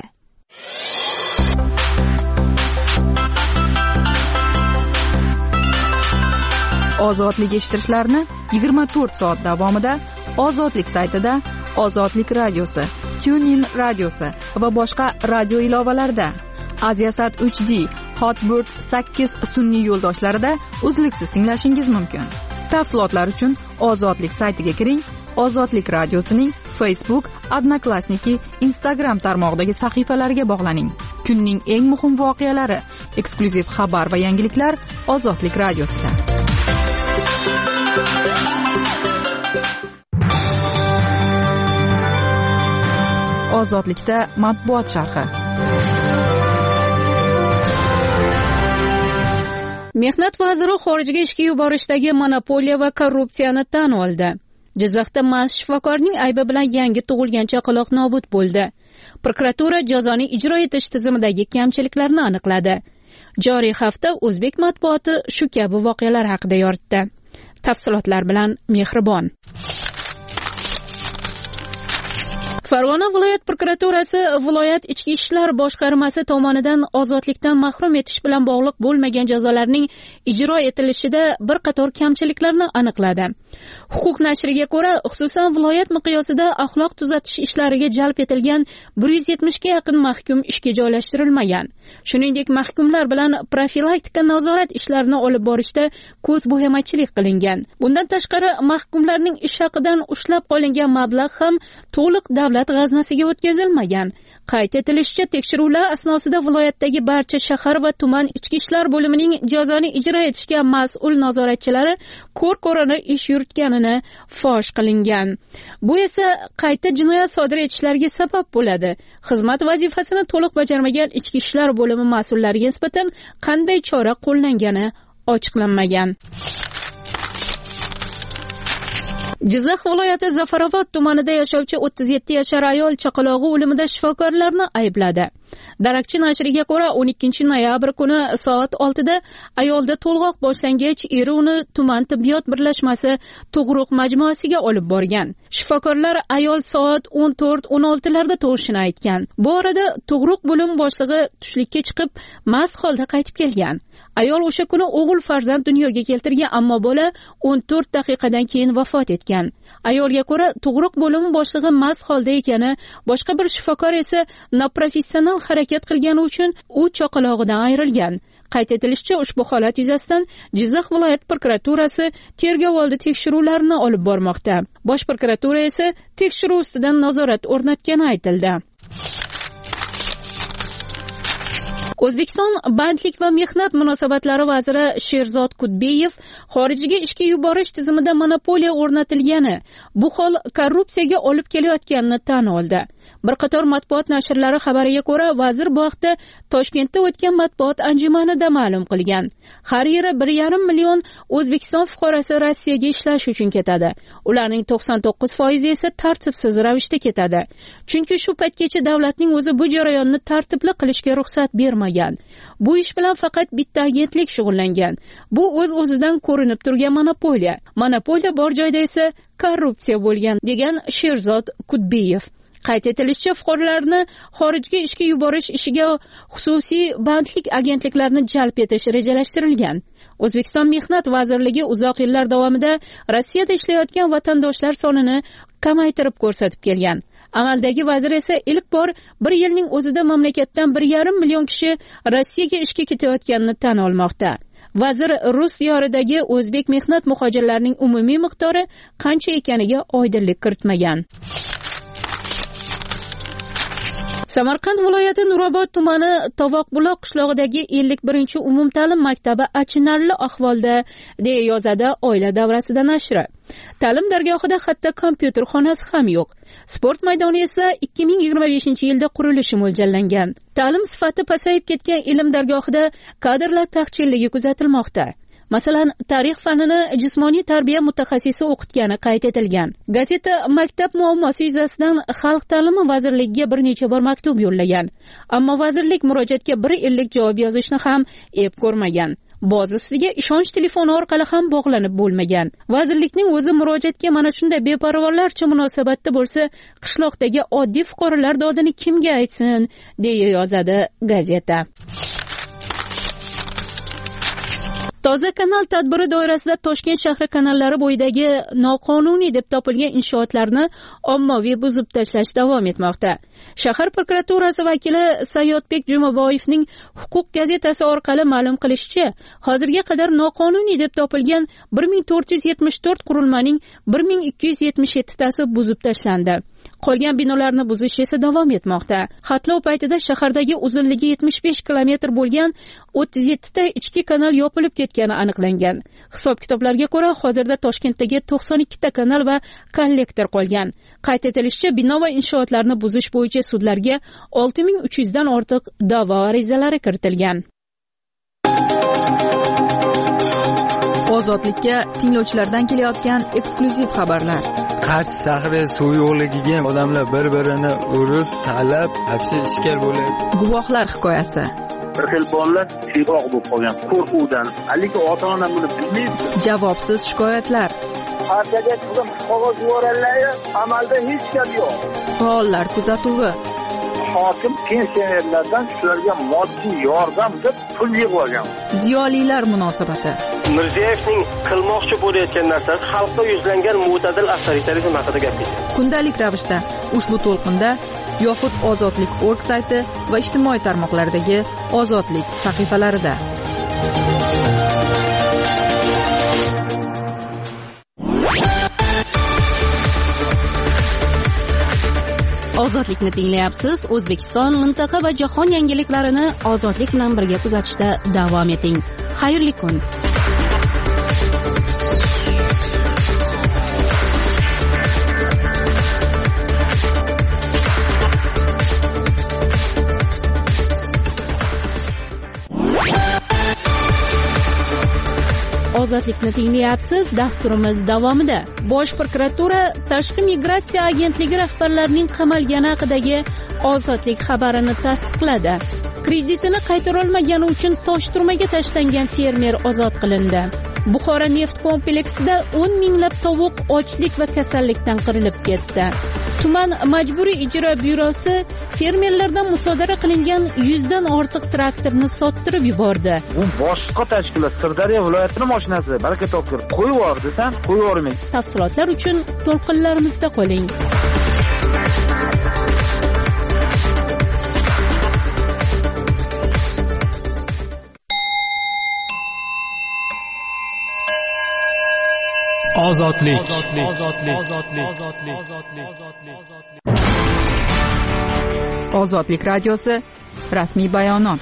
Ozodlik eshittirishlarni yigirma to'rt soat davomida Ozodlik saytida, Ozodlik radiosi, TuneIn radiosi va boshqa radio ilovalarida, Aziasat uch D, Hotbird sakkiz sun'iy yo'ldoshlarida uzluksiz tinglashingiz mumkin. Tafsilotlar uchun Ozodlik saytiga kiring. Ozodlik radiosining Facebook, Odnoklassniki, Instagram tarmog'idagi sahifalariga bog'laning. Kunning eng muhim voqealari, eksklyuziv xabar va yangiliklar Ozodlik radiosida. Ozodlikda matbuot sharhi. Mehnat vaziri xorijga ishga yuborishdagi monopoliya va korrupsiyani tan oldi. Jizzaxda mast shifokorning aybi bilan yangi tug'ilgan chaqaloq nobud bo'ldi. Prokuratura jazoni ijro etish tizimidagi kamchiliklarni aniqladi. Joriy hafta o'zbek matbuoti shu kabi voqealar haqida yoritdi. Tafsilotlar bilan Mehribon. Farg'ona viloyat prokuraturasi viloyat ichki ishlar boshqarmasi tomonidan ozodlikdan mahrum etish bilan bog'liq bo'lmagan jazolarning ijro etilishida bir qator kamchiliklarni aniqladi. Huquq nashriga ko'ra, xususan viloyat miqyosida axloq tuzatish ishlariga jalb etilgan bir yuz yetmishga yaqin mahkum ishga joylashtirilmagan. Shuningdek, mahkumlar bilan profilaktika nazorat ishlarini olib borishda ko'zbo'yamachilik qilingan. Bundan tashqari, mahkumlarning ish haqidan ushlab qolingan mablag' ham to'liq davlat g'aznasiga o'tkazilmagan. Qayd etilishicha, tekshiruvlar asnosida viloyatdagi barcha shahar va tuman ichki ishlar bo'limining jazoni ijro etishga mas'ul nazoratchilari ko'r-ko'rona ish yuritganini fosh qilingan. Bu esa qayta jinoyat sodir etishlariga sabab bo'ladi. Xizmat vazifasini to'liq bajarmagan ichki ishlar bo'limi mas'ullariga nisbatan qanday chora qo'llangani ochiqlanmagan. Jizzax viloyati Zafarobod tumanida yashovchi o'ttiz yetti yashar ayol chaqalog'i o'limida shifokorlarni aybladi. Darakchi nashriga ko'ra, o'n ikkinchi noyabr kuni soat oltida ayolda to'lg'oq boshlangach, eri uni tuman tibbiyot birlashmasi tug'ruq majmuasiga olib borgan. Shifokorlar ayol soat o'n to'rt o'n olti larda tug'ishini aytgan. Bu orada tug'ruq bo'lim boshlig'i tushlikka chiqib, mast holda qaytib kelgan. Ayol o'sha kuni o'g'il farzand dunyoga keltirgan, ammo bola o'n to'rt daqiqadan keyin vafot etgan. Ayolga ko'ra, tug'ruq bo'limi boshlig'i mast holda ekani, boshqa bir shifokor esa noprofessional harakat qilgani uchun u chaqalog'idan ayrilgan. Qayd etilishicha, ushbu holat yuzasidan Jizzax viloyat prokuraturasi tergovoldi tekshiruvlarini olib bormoqda. Bosh prokuratura esa tekshiruv ustidan nazorat o'rnatgani aytildi. O'zbekiston bandlik va mehnat munosabatlari vaziri Sherzod Kudbeyev xorijga ishga yuborish tizimida monopoliya o'rnatilgani, bu hol korrupsiyaga olib kelayotganini tan oldi. Bir qator matbuot nashrlari xabariga ko'ra, vazir bu haqda Toshkentda o'tgan matbuot anjumanida ma'lum qilgan. Har yili bir yarim million O'zbekiston fuqarosi Rossiyaga ishlash uchun ketadi. Ularning to'qson to'qqiz foizi esa tartibsiz ravishda ketadi. Chunki shu paytgacha davlatning o'zi bu jarayonni tartibli qilishga ruxsat bermagan. Bu ish bilan faqat bitta agentlik shug'ullangan. Bu o'z-o'zidan ko'rinib turgan monopoliya. Monopoliya bor joyda esa korrupsiya bo'lgan, degan Sherzod Kudbeyev. Qayd etilishicha, fuqarolarni xorijga ishga yuborish ishiga xususiy bandlik agentliklarini jalb etish rejalashtirilgan. O'zbekiston Mehnat vazirligi uzoq yillar davomida Rossiyada ishlayotgan vatandoshlar sonini kamaytirib ko'rsatib kelgan. Amaldagi vazir esa ilk bor bir yilning o'zida mamlakatdan bir yarim million kishi Rossiyaga ishga ketayotganini tan olmoqda. Vazir rus yoridagi o'zbek mehnat muhojirlarining umumiy miqdori qancha ekaniga oydinlik kiritmagan. Samarqand viloyati Nurobod tumani Tovoqbuloq qishlog'idagi ellik birinchi umumta'lim maktabi achinarli ahvolda, deya yozadi Oila davrasida nashri. Ta'lim dargohida hatto kompyuter xonasi ham yo'q. Sport maydoni esa ikki ming yigirma beshinchi yilda qurilishi mo'ljallangan. Ta'lim sifati pasayib ketgan ilm dargohida kadrlar taqchilligi kuzatilmoqda. Masalan, tarix fanini jismoniy tarbiya mutaxassisi o'qitgani qayd etilgan. Gazeta maktab muammosi yuzasidan Xalq ta'limi vazirligiga bir necha bor maktub yo'llagan, ammo vazirlik murojaatga bir yillik javob yozishni ham ep ko'rmagan. Boz ustiga ishonch telefoni orqali ham bog'lanib bo'lmagan. Vazirlikning o'zi murojaatga mana shunday beparvolarcha munosabatda bo'lsa, qishloqdagi oddiy fuqarolar dodini kimga aytsin, deya yozadi gazeta. Toza kanal tadbiri doirasida Toshkent shahri kanallari bo'yidagi noqonuniy deb topilgan inshootlarni ommaviy buzib tashlash davom etmoqda. Shahar prokuraturasi vakili Sayyodbek Jumaboyevning Huquq gazetasi orqali ma'lum qilishicha, hozirga qadar noqonuniy deb topilgan bir ming to'rt yuz yetmish to'rt qurilmaning bir ming ikki yuz yetmish yetti tasi buzib tashlandi. Qolgan binolarni buzish esa davom etmoqda. Xatlov paytida shahardagi uzunligi yetmish besh kilometr bo'lgan o'ttiz yetti ta ichki kanal yopilib ketgani aniqlangan. Hisob-kitoblarga ko'ra, hozirda Toshkentdagi to'qson ikki ta kanal va kollektor qolgan. Qayd etilishicha, bino va inshootlarni buzish bo'yicha sudlarga olti ming uch yuz dan ortiq da'vo arizalari kiritilgan. Ozodlikka tinglovchilardan kelayotgan eksklyuziv xabarlar. Qarshi shahri suv yo'qligiga odamlar bir-birini urib, talab, hapsi ishkal bo'lyapti. Guvohlar hikoyasi. bir xil bolalar siyroq bo'lib qolgan qo'rquvdan. Lekin ota-ona buni bilmaydi. Javobsiz shikoyatlar. Partiyaga chiqib qog'oz yuborganlar, amalda hech gap yo'q. Faollar kuzatuvi. Hokim pensionerlardan shularga moddiy yordam deb pul yig'ib olgan. Ziyolilar munosabati. Mirziyoyevning qilmoqchi bo'layotgan narsasi xalqqa yuzlangan mo'tadil avtoritarizm haqida gap ketadi. Kundalik ravishda ushbu to'lqinda yoxud ozodlik точка org sayti va ijtimoiy tarmoqlardagi ozodlik sahifalarida. Ozodlikni tinglayapsiz. O'zbekiston, mintaqa va jahon yangiliklarini ozodlik bilan birga kuzatishda davom eting. Xayrli kun. Ozodlikni tinglayapsiz. Dasturimiz davomida Bosh prokuratura Tashqi migratsiya agentligi rahbarlarining qamalgani haqidagi ozodlik xabarini tasdiqladi. Kreditini qaytara olmagani uchun Toshturmaga tashlangan fermer ozod qilindi. Buxoro neft kompleksida o'n minglab tovuq ochlik va kasallikdan qirilib ketdi. Tuman majburiy ijro byurosi fermerlardan musodara qilingan yuzdan ortiq traktorni sottirib yubordi. U boshqa tashkilot Sirdaryo viloyatining mashinasi, baraka topkir. Qo'yib yubor desam, qo'yib yubormaydi. Tafsilotlar uchun to'lqinlarimizda qoling. Ozodlik. Ozodlik radiosi rasmiy bayonot.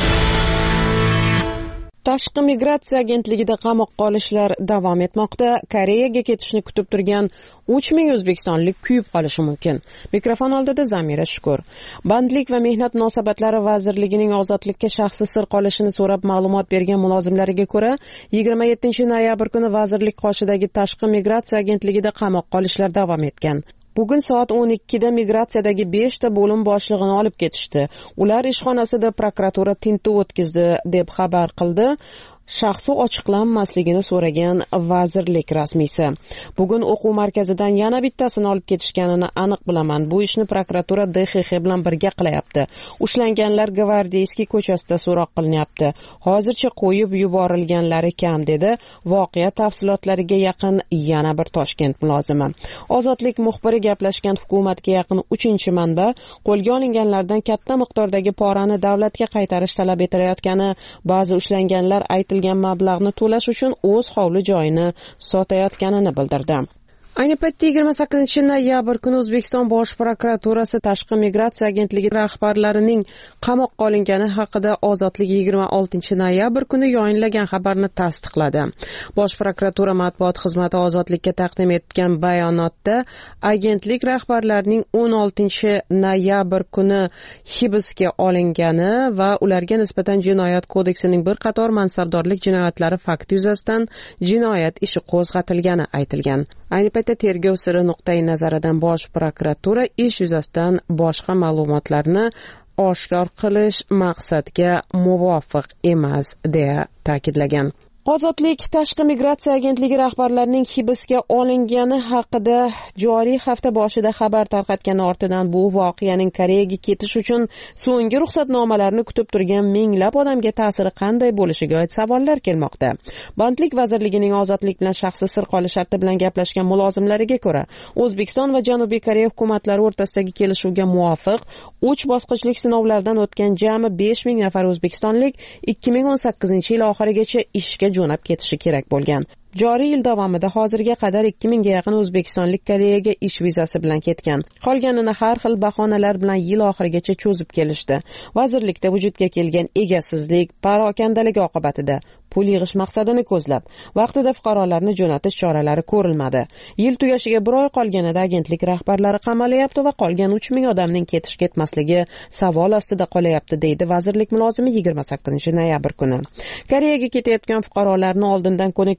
Tashqi migratsiya agentligida qamoqqa olishlar davom etmoqda. Koreyaga ketishni kutib turgan uch ming o'zbekistonlik kuyib qolishi mumkin. Mikrofon oldida Zamira Shukur. Bandlik va mehnat munosabatlari vazirligining ozodlikka shaxsi sir qolishini so'rab ma'lumot bergan mulozimlariga ko'ra, yigirma yettinchi noyabr kuni vazirlik qoshidagi Tashqi migratsiya agentligida qamoqqa olishlar davom etgan. Bugun soat o'n ikkida migratsiyadagi beshta bo'lim boshlig'ini olib ketishdi. Ular ishxonasida prokuratura tintuv o'tkazdi deb xabar qildi. Shaxsi ochiqlanmasligini so'ragan vazirlik rasmiysi. Bugun o'quv markazidan yana bittasini olib ketishganini aniq bilaman. Bu ishni prokuratura D X X bilan birga qilyapti. Ushlanganlar Gvardiyskiy ko'chasida so'roq qilinyapti. Hozircha qo'yib yuborilganlari kam dedi. Voqea tafsilotlariga yaqin yana bir Toshkent mulozimi. Ozodlik muxbiri gaplashgan hukumatga yaqin uchinchi manba qo'lga olinganlardan katta miqdordagi porani davlatga qaytarish talab etilayotgani, ba'zi ushlanganlar aytilgan mablag'ni to'lash uchun o'z hovli joyini sotayotganini bildirdi. Ayni paytda yigirma sakkizinchi noyabr kuni O'zbekiston Bosh prokuraturasi Tashqi migratsiya agentligi rahbarlarining qamoqqa olingani haqida Ozodlik yigirma oltinchi noyabr kuni yayinlagan xabarni tasdiqladi. Bosh prokuratura matbuot xizmati Ozodlikka taqdim etgan bayonotda agentlik rahbarlarining o'n oltinchi noyabr kuni hibsga olingani va ularga nisbatan Jinoyat kodeksining bir qator mansabdorlik jinoyatlari fakti yuzasidan jinoyat ishi qo'zg'atilgani aytilgan. Ayni paytda tergov siri nuqtai nazaridan Bosh prokuratura ish yuzasidan boshqa ma'lumotlarni oshkor qilish maqsadga muvofiq emas deya ta'kidlagan. Ozodlik Tashqi migratsiya agentligi rahbarlarining hibsga olingani haqida joriy hafta boshida xabar tarqatgani ortidan bu voqeaning Koreyaga ketish uchun so'nggi ruxsatnomalarni kutib turgan minglab odamga ta'siri qanday bo'lishiga oid savollar kelmoqda. Bandlik vazirligining ozodlik bilan shaxsi sir qolish sharti bilan gaplashgan mulozimlariga ko'ra, O'zbekiston va Janubiy Koreya hukumatlari o'rtasidagi kelishuvga muvofiq uch bosqichlik sinovlardan o'tgan jami besh ming nafar o'zbekistonlik ikki ming o'n sakkizinchi yil oxirigacha ishga jo'nab ketishi kerak bo'lgan. Joriy yil davomida hozirga qadar ikki mingga yaqin o'zbekistonlik Koreyaga ish vizasi bilan ketgan. Qolganini har xil bahonalar bilan yil oxirigacha cho'zib kelishdi. Vazirlikda vujudga kelgan egasizlik, parokandalik oqibatida pul yig'ish maqsadini ko'zlab, vaqtida fuqarolarni jo'natish choralari ko'rilmadi. Yil tugashiga bir oy qolganida agentlik rahbarlari qamalyapti va qolgan uch ming odamning ketish-ketmasligi savol ostida qolyapti, deydi vazirlik mulozimi yigirma sakkizinchi noyabr kuni. Koreyaga ketayotgan fuqarolarni oldindan ko'niktirish va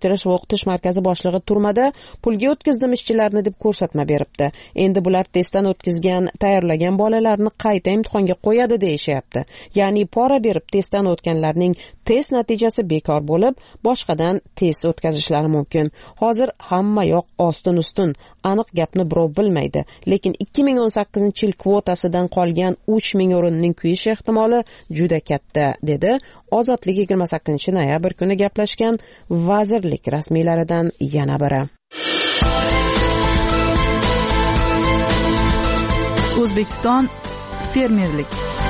o'qitish markazi boshlig'i turmada pulga o'tkazdim ishchilarni deb ko'rsatma beribdi. Endi bular testdan o'tkazgan, tayyorlagan bolalarni qayta imtihonga qo'yadi deyishyapti. Ya'ni pora berib testdan o'tganlarning test natijasi bekor bo'lib, boshqadan test o'tkazishlari mumkin. Hozir hamma yoq ostin-ustun, aniq gapni birov bilmaydi. Lekin ikki ming o'n sakkizinchi yil kvotasidan qolgan uch ming o'rinning kuyish ehtimoli juda katta, dedi Ozodlik yigirma sakkizinchi noyabr kuni gaplashgan vazirlik rasmiylaridan yana biri. O'zbekiston fermerlik.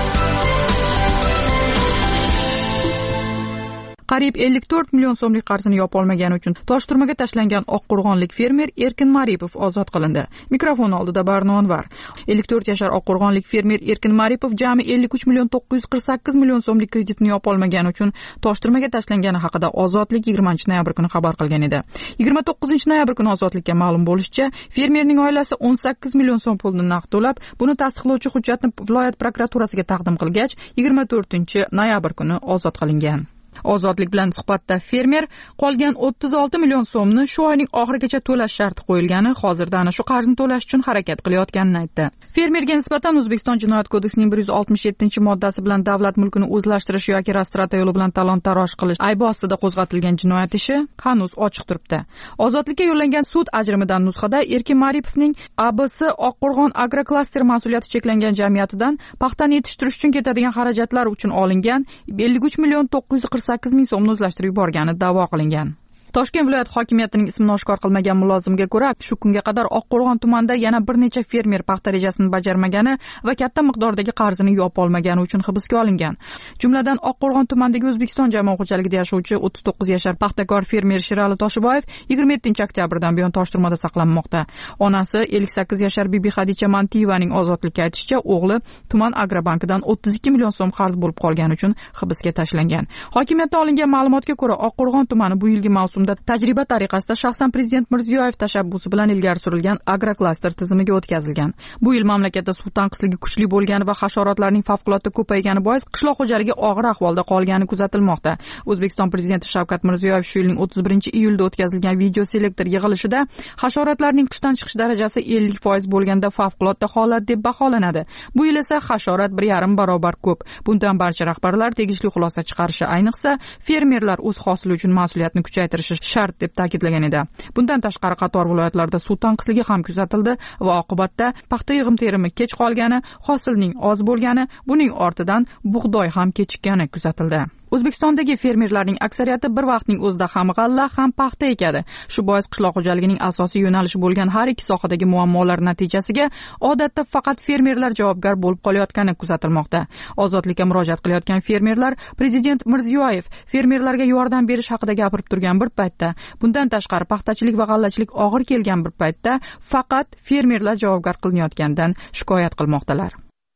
Qariyb ellik to'rt million so'mlik qarzini yopa olmagani uchun Toshturmaga tashlangan Oqqo'rg'onlik fermer Erkin Maripov ozod qilindi. Mikrofon oldida Barno Anvar. ellik to'rt yashar Oqqo'rg'onlik fermer Erkin Maripov jami ellik uch million to'qqiz yuz qirq sakkiz million so'mlik kreditni yopa olmagani uchun Toshturmaga tashlangani haqida Ozodlik yigirmanchi noyabr kuni xabar qilgan edi. yigirma to'qqizinchi noyabr kuni Ozodlikka ma'lum bo'lishicha, fermerning oilasi o'n sakkiz million so'm pulni naqd to'lab, buni tasdiqlovchi hujjatni viloyat prokuraturasiga taqdim qilgach, yigirma to'rtinchi noyabr kuni ozod qilingan. Ozodlik bilan suhbatda fermer qolgan o'ttiz olti million so'mni shu oyning oxirigacha to'lash sharti qo'yilgani, hozirda ana shu qarzni to'lash uchun harakat qilayotganini aytdi. Fermerga nisbatan O'zbekiston Jinoyat kodeksining bir yuz oltmish yettinchi moddasi bilan davlat mulkini o'zlashtirish yoki rastrata yo'li bilan talon-taroj qilish aybi ostida qo'zg'atilgan jinoyat ishi hanuz ochiq turibdi. Ozodlikka yo'llangan sud ajrimidan nusxada Erkin Maripovning A B S Oqqo'rg'on agroklaster mas'uliyati cheklangan jamiyatidan paxtani yetishtirish uchun ketadigan xarajatlar uchun olingan ellik uch million to'qqiz yuz qirq sakkiz ming so'mni o'zlashtirib yuborgani da'vo qilingan. Toshkent viloyat hokimiyatining ismini oshkor qilmagan mulozimga ko'ra, shu kunga qadar Oqqo'rg'on tumanida yana bir necha fermer paxta rejasini bajarmagani va katta miqdordagi qarzini yopa olmagani uchun hibsga olingan. Jumladan Oqqo'rg'on tumanidagi O'zbekiston jamoat xo'jaligida yashovchi o'ttiz to'qqiz yashar paxtakor fermer Shirali Toshiboyev yigirma yettinchi oktyabrdan buyon Toshturmada saqlanmoqda. Onasi ellik sakkiz yashar Bibi Xadicha Mantiyevaning Ozodlikka aytishicha, o'g'li tuman agrobankidan o'ttiz ikki million so'm qarz bo'lib qolgani uchun hibsga tashlangan. Hokimiyatdan olingan ma'lumotga ko'ra, Oqqo'rg'on tumani bu yilgi mavsum tajriba tariqasida shaxsan prezident Mirziyoyev tashabbusi bilan ilgari surilgan agroklaster tizimiga o'tkazilgan. Bu yil mamlakatda suv tanqisligi kuchli bo'lgani va hasharotlarning favqulodda ko'paygani bois qishloq xo'jaligi og'ir ahvolda qolgani kuzatilmoqda. O'zbekiston prezidenti Shavkat Mirziyoyev shu yilning o'ttiz birinchi iyulda o'tkazilgan video selektor yig'ilishida hasharotlarning qishdan chiqish darajasi ellik foiz bo'lganda favqulodda holat deb baholanadi. Bu yil esa hasharot bir yarim barobar ko'p. Bundan barcha rahbarlar tegishli xulosa chiqarishi, ayniqsa fermerlar o'z hosili uchun mas'uliyatni kuchaytirishi shart deb ta'kidlagan edi. Bundan tashqari qator viloyatlarda suv tanqisligi ham kuzatildi va oqibatda paxta yig'im-terimi kech qolgani, hosilning oz bo'lgani, buning ortidan bug'doy ham kechikkani kuzatildi. O'zbekistondagi fermerlarning aksariyati bir vaqtning o'zida ham g'alla, ham paxta ekadi. Shu bois qishloq xo'jaligining asosiy yo'nalishi bo'lgan har ikki sohadagi muammolar natijasiga odatda faqat fermerlar javobgar bo'lib qolayotgani kuzatilmoqda. Ozodlikka murojaat qilayotgan fermerlar prezident Mirziyoyev fermerlarga yordam berish haqida gapirib turgan bir paytda, bundan tashqari paxtachilik va g'allachilik og'ir kelgan bir paytda faqat fermerlar javobgar qilinayotganidan shikoyat qilmoqdalar.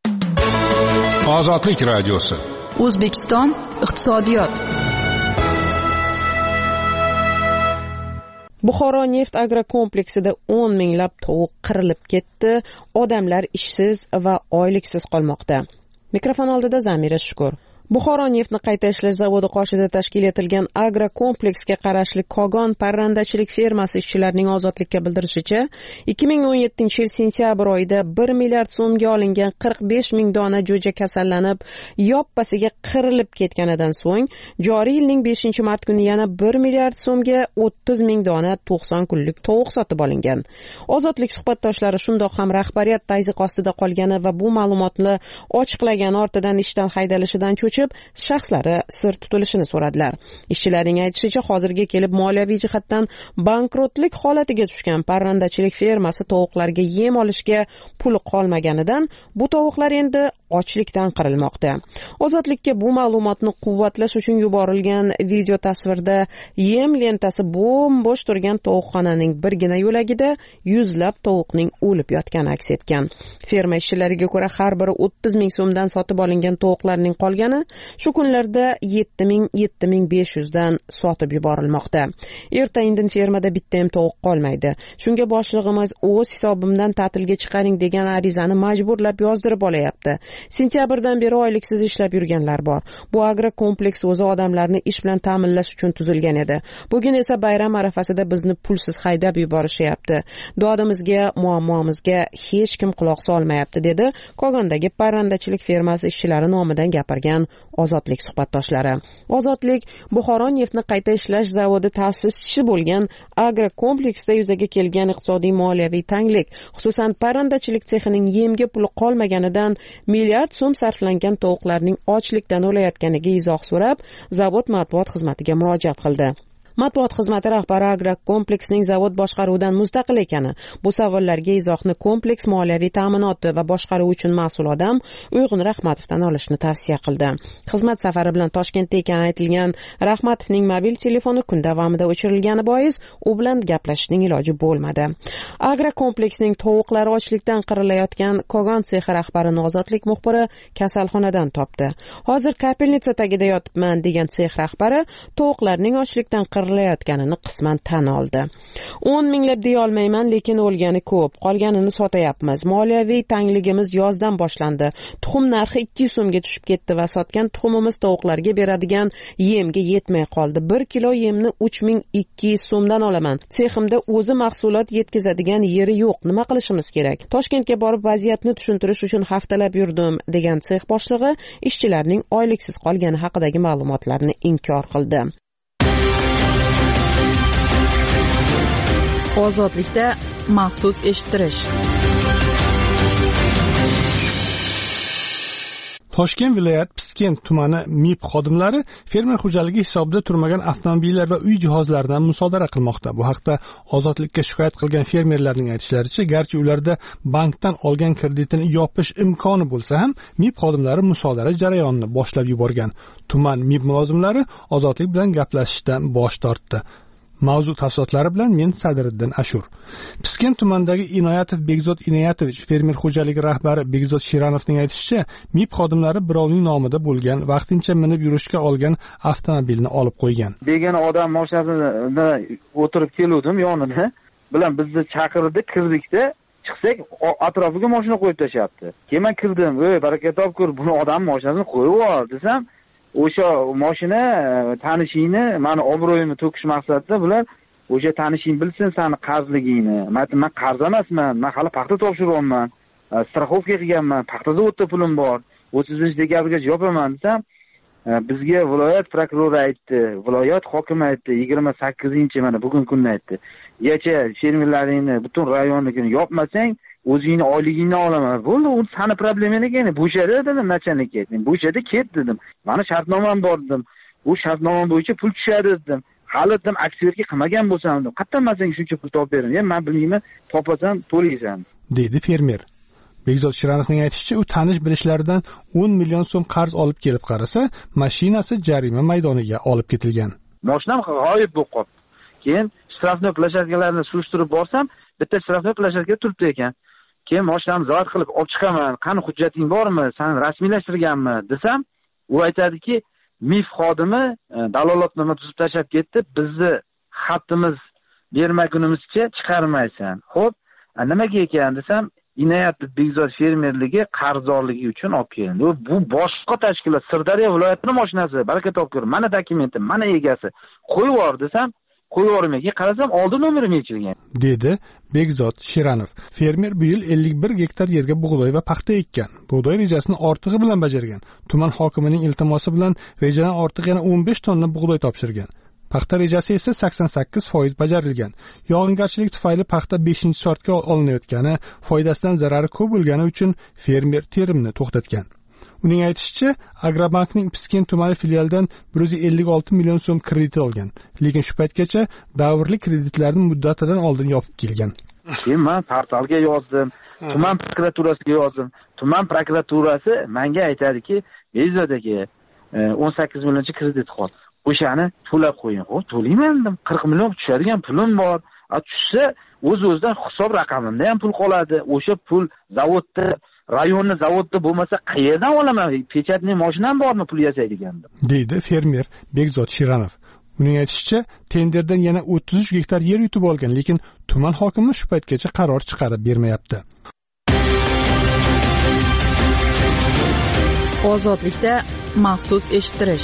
Ozodlik radiosi. O'zbekiston iqtisodiyot. Buxoro neft agrokompleksida o'n minglab tovuq qirilib ketdi. Odamlar ishsiz va oyliksiz qolmoqda. Mikrofon oldida Zamira Shukur. Buxoro neftni qayta ishlash zavodi qoshida tashkil etilgan agrokompleksga qarashli Kogon parrandachilik fermasi ishchilarining Ozodlikka bildirishicha, ikki ming o'n yettinchi yil sentyabr oyida bir milliard so'mga olingan qirq besh ming dona jo'ja kasallanib, yoppasiga qirilib ketganidan so'ng, joriy yilning beshinchi mart kuni yana bir milliard so'mga o'ttiz ming dona to'qson kunlik tovuq sotib olingan. Ozodlik suhbatdoshlari shundoq ham rahbariyat tayziq ostida qolgani va bu ma'lumotni ochiqlagan ortidan ishdan haydalishidan cho'chib shaxslari sir tutilishini so'radilar. Ishchilarning aytishicha, hozirga kelib moliyaviy jihatdan bankrotlik holatiga tushgan parrandachilik fermasi tovuqlarga yem olishga puli qolmaganidan bu tovuqlar endi ochlikdan qirilmoqda. Ozodlikka bu ma'lumotni quvvatlash uchun yuborilgan video tasvirda yem lentasi bo'm-bo'sh turgan tovuqxonaning birgina yo'lagida yuzlab tovuqning o'lib yotgani aks etgan. Ferma ishchilariga ko'ra, har biri o'ttiz ming so'mdan sotib olingan tovuqlarning qolgani shu kunlarda yetti ming yetti ming besh yuz dan sotib yuborilmoqda. Erta indin fermada bitta ham tovuq qolmaydi. Shunga boshlig'imiz o'z hisobimdan ta'tilga chiqaring degan arizani majburlab yozdirib olayapti. Sentyabrdan beri oyliksiz ishlab yurganlar bor. Bu agrokompleks o'zi odamlarni ish bilan ta'minlash uchun tuzilgan edi. Bugun esa bayram arafasida bizni pulsiz haydab yuborishyapti. Dodimizga, muammomizga hech kim quloq solmayapti, dedi Kogondagi parrandachilik fermasi ishchilari nomidan gapirgan Ozodlik suhbatdoshlari. Ozodlik Buxoro neftni qayta ishlash zavodi ta'sischisi bo'lgan agrokompleksda yuzaga kelgan iqtisodiy moliyaviy tanglik, xususan parrandachilik sexining yemga puli qolmaganidan milliard so'm sarflangan tovuqlarning ochlikdan o'layotganiga izoh so'rab, zavod matbuot xizmatiga murojaat qildi. Matbuot xizmati rahbari agrokompleksning zavod boshqaruvidan mustaqil ekani, bu savollarga izohni kompleks moliyaviy ta'minoti va boshqaruvi uchun mas'ul odam Uyg'un Rahmatovdan olishni tavsiya qildi. Xizmat safari bilan Toshkentda ekani aytilgan Rahmatovning mobil telefoni kun davomida o'chirilgani bois u bilan gaplashishning iloji bo'lmadi. Agrokompleksning tovuqlari ochlikdan qirilayotgan Kogon sexi rahbarini Ozodlik muxbiri kasalxonadan topdi. Hozir kapelnitsa tagida yotibman degan sex rahbari tovuqlarning ochlikdan qirilayotganini qisman tan oldi. o'n minglab deya olmayman, lekin o'lgani ko'p. Qolganini sotayapmiz. Moliyaviy tangligimiz yozdan boshlandi. Tuxum narxi ikki yuz so'mga tushib ketdi va sotgan tuxumimiz tovuqlarga beradigan yemga yetmay qoldi. bir kilo yemni uch ming ikki yuz so'mdan olaman. Seximda o'zi mahsulot yetkazadigan yeri yo'q. Nima qilishimiz kerak? Toshkentga borib vaziyatni tushuntirish uchun haftalab yurdim, degan sex boshlig'i ishchilarning oyliksiz qolgani haqidagi ma'lumotlarni inkor qildi. Ozodlikda maxsus eshittirish. Toshkent viloyat Piskent tumani M I P xodimlari fermer xo'jaligi hisobida turmagan avtomobillar va uy jihozlaridan musodara qilmoqda. Bu haqda Ozodlikka shikoyat qilgan fermerlarning aytishlaricha, garchi ularda bankdan olgan kreditini yopish imkoni bo'lsa ham, M I P xodimlari musodara jarayonini boshlab yuborgan. Tuman M I P mulozimlari Ozodlik bilan gaplashishdan bosh tortdi. Mavzu tafsilotlari bilan men Sadriddin Ashur. Piskent tumanidagi Inoyatov Begzod Inoyatovich fermer xo'jaligi rahbari Begzod Shiranovning aytishicha, M I P xodimlari birovning nomida bo'lgan, vaqtincha minib yurishga olgan avtomobilni olib qo'ygan. Begona odam mashinasida o'tirib keluvdim yonida, bilan bizni chaqirdi, kirdikda, chiqsak atrofiga mashina qo'yib tashyapti. Keyin men kirdim, "Ey, baraka topkur, buni odam mashinasini qo'yib ol" desam, o'sha mashina tanishingni, meni obro'yimni to'kish maqsadida bular o'sha tanishing bilsin seni qarzligingni. Men qarz emasman, men hali paxta topshiryapman, страховка qilganman, paxta zavodda pulim bor, o'ttizinchi dekabrgacha yopaman desam, bizga viloyat prokurori aytdi, viloyat hokimi aytdi, yigirma sakkizinchi mana bugun kunni aytdi. Yacha fermerlaringni butun rayonnikini yopmasang, o'zingni oyligingni olaman. Bo'ldi, u seni problemang ekan. Bo'shadi dedim, nachalnikka aytdim. Bo'shadi, ket dedim. Mani shartnomam bor dedim. U shartnomam bo'yicha pul tushadi dedim. Hali dedim, aksiyadga qilmagan bo'lsam dedim. Qayerdan men senga shuncha pul topib beraman? Men bilmayman, topasan, to'laysan, dedi fermer. Begzod Shiranovning aytishicha, u tanish bilishlaridan o'n million so'm qarz olib kelib qarasa, mashinasi jarima maydoniga olib ketilgan. Mashinam g'oyib bo'lib qoldi. Keyin shtrafnoy plashadkalarni surishtirib borsam, bitta shtrafnoy plashadka turibdi ekan. Keyin mashinamni zavat qilib olib chiqaman. Qani hujjating bormi? Seni rasmiylashtirganmi desam, u aytadiki, M I F xodimi dalolatnoma tuzib tashlab ketdi. Bizni xatimiz bermagunimizcha chiqarmaysan. Xo'p, nimaga ekan desam, Inoyatov Begzod fermerligi qarzdorligi uchun olib keldi. Bu boshqa tashkilot, Sirdaryo viloyatining mashinasi, baraka topkur. Mana dokumentim, mana egasi. Qo'yib yubor desam, qo'yib yubormagan. Qarasam, oldi nomerim yechilgan, dedi Begzod Shiranov. Fermer bu yil ellik bir gektar yerga bug'doy va paxta ekkan. Bug'doy rejasini ortig'i bilan bajargan. Tuman hokimining iltimosi bilan rejadan ortiq yana o'n besh tonna bug'doy topshirgan. Paxta rejasi esa sakson sakkiz foiz bajarilgan. Yog'ingarchilik tufayli paxta beshinchi sortga olinayotgani, foydasidan zarari ko'p bo'lgani uchun fermer terimni to'xtatgan. Uning aytishicha, Agrobankning Piskent tumani filialidan bir yuz ellik olti million so'm kredit olgan, lekin shu paytgacha davrli kreditlarni muddatidan oldin yopib kelgan. Keyin men portalga yozdim, tuman prokuraturasiga yozdim. Tuman prokuraturasi menga aytadiki, "Bezod aka, o'n sakkiz millioncha kredit qoldi. O'shani to'lab qo'ying." Xo'p, to'layman dedim. qirq million tushadigan pulim bor. A tushsa, o'z-o'zidan hisob raqamimda ham pul qoladi. O'sha pul zavodda rayonni zavodda bo'lmasa qayerdan olaman? Pechatni mashinam bormi pul yasaydiganda? deydi fermer Bekzod Shiranov. Uning aytishicha, tenderdan yana o'ttiz uch gektar yer yutib olgan, lekin tuman hokimi shu paytgacha qaror chiqarib bermayapti. Ozodlikda maxsus eshittirish.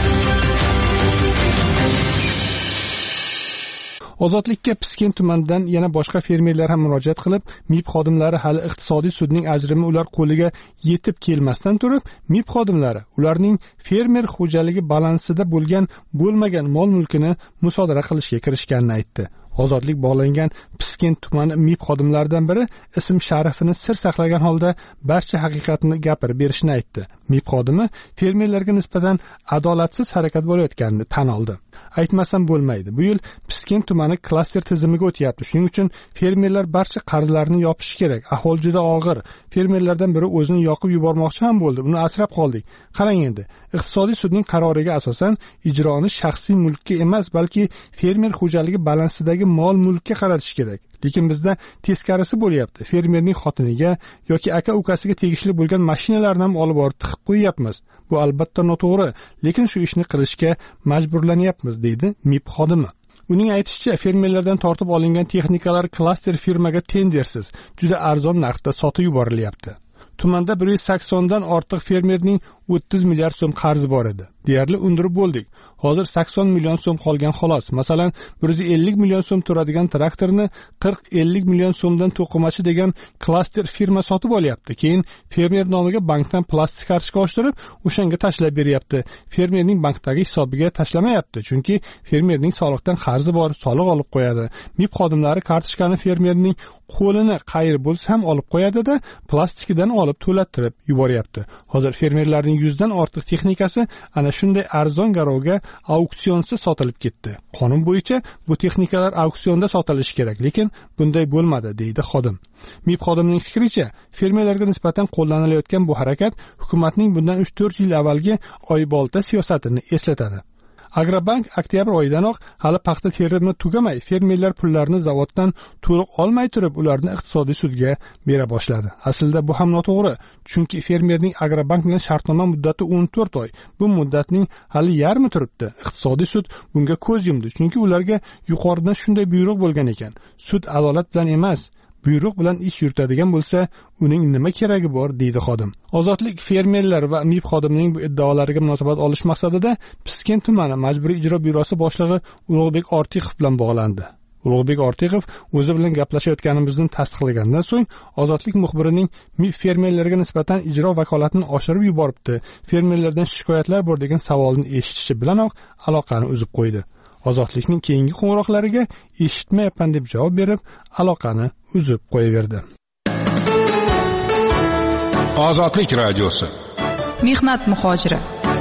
Ozodlikka Piskent tumanidan yana boshqa fermerlar ham murojaat qilib, M I B xodimlari hali iqtisodiy sudning ajrimi ular qo'liga yetib kelmasdan turib, M I B xodimlari ularning fermer xo'jaligi balansida bo'lgan bo'lmagan mol-mulkini musodara qilishga kirishganini aytdi. Ozodlik bog'langan Piskent tumani M I B xodimlaridan biri ism sharifini sir saqlagan holda barcha haqiqatni gapirib berishini aytdi. M I B xodimi fermerlarga nisbatan adolatsiz harakat bo'layotganini tan oldi. Aytmasam bo'lmaydi. Bu yil Piskent tumani klaster tizimiga o'tyapti. Shuning uchun fermerlar barcha qarzlarini yopishi kerak. Ahvol juda og'ir. Fermerlardan biri o'zini yoqib yubormoqchi ham bo'ldi. Uni asrab qoldik. Qarang endi, iqtisodiy sudning qaroriga asosan ijroni shaxsiy mulkka emas, balki fermer xo'jaligi balansidagi mol-mulkka qaratish kerak. Lekin bizda teskarisi bo'lyapti. Fermerning xotiniga yoki aka-ukasiga tegishli bo'lgan mashinalarni ham olib borib tiqib qo'yapmiz. Bu albatta noto'g'ri, lekin shu ishni qilishga majburlanyapmiz, deydi M I B xodimi. Uning aytishicha, fermerlardan tortib olingan texnikalar klaster firmaga tendersiz, juda arzon narxda sotib yuborilyapti. Tumanda bir yuz sakson dan ortiq fermerning o'ttiz milliard so'm qarzi bor edi. Deyarli undirib bo'ldik. Hozir sakson million so'm qolgan xolos. Masalan, bir yuz ellik million so'm turadigan traktorni qirq ellik million so'mdan to'qimachi degan klaster firma sotib olyapti. Keyin fermer nomiga bankdan plastik kartochka ochtirib, o'shanga tashlab beryapti. Fermerning bankdagi hisobiga tashlamayapti, chunki fermerning soliqdan qarzi bor, soliq olib qo'yadi. M I B xodimlari kartochkani fermerning qo'lini qayir bo'lsa ham olib qo'yadi-da, plastikidan olib to'lattirib yuboryapti. Hozir fermerlarning yuzdan ortiq texnikasi ana shunday arzon garovga auksionsiz sotilib ketdi. Qonun bo'yicha bu texnikalar auksionda sotilishi kerak, lekin bunday bo'lmadi, deydi xodim. M I B xodimining fikricha, fermerlarga nisbatan qo'llanilayotgan bu harakat hukumatning bundan uch to'rt yil avvalgi oybolta siyosatini eslatadi. Agrobank oktyabr oyidanoq hali paxta terimi tugamay, fermerlar pullarini zavoddan to'liq olmay turib, ularni iqtisodiy sudga bera boshladi. Aslida bu ham noto'g'ri, chunki fermerning Agrobank bilan shartnoma muddati o'n to'rt oy. Bu muddatning hali yarmi turibdi. Iqtisodiy sud bunga ko'z yumdi, chunki ularga yuqoridan shunday buyruq bo'lgan ekan. Sud adolat bilan emas, buyruq bilan ish yuritadigan bo'lsa, uning nima keragi bor, deydi xodim. Ozodlik fermerlar va M I B xodimining bu iddaolariga munosabat olish maqsadida Piskent tumani majburiy ijro byurosi boshlig'i Ulug'bek Ortiqov bilan bog'landi. Ulug'bek Ortiqov o'zi bilan gaplashayotganimizni tasdiqlagandan so'ng Ozodlik muxbirining M I B fermerlarga nisbatan ijro vakolatini oshirib yuboribdi, fermerlardan shikoyatlar bor degan savolni eshitishi bilanoq aloqani uzib qo'ydi. Ozodlikning keyingi qo'ng'iroqlariga eshitmayapman deb javob berib, aloqani uzib qo'yaverdi. Ozodlik radiosi. Mehnat muhojiri.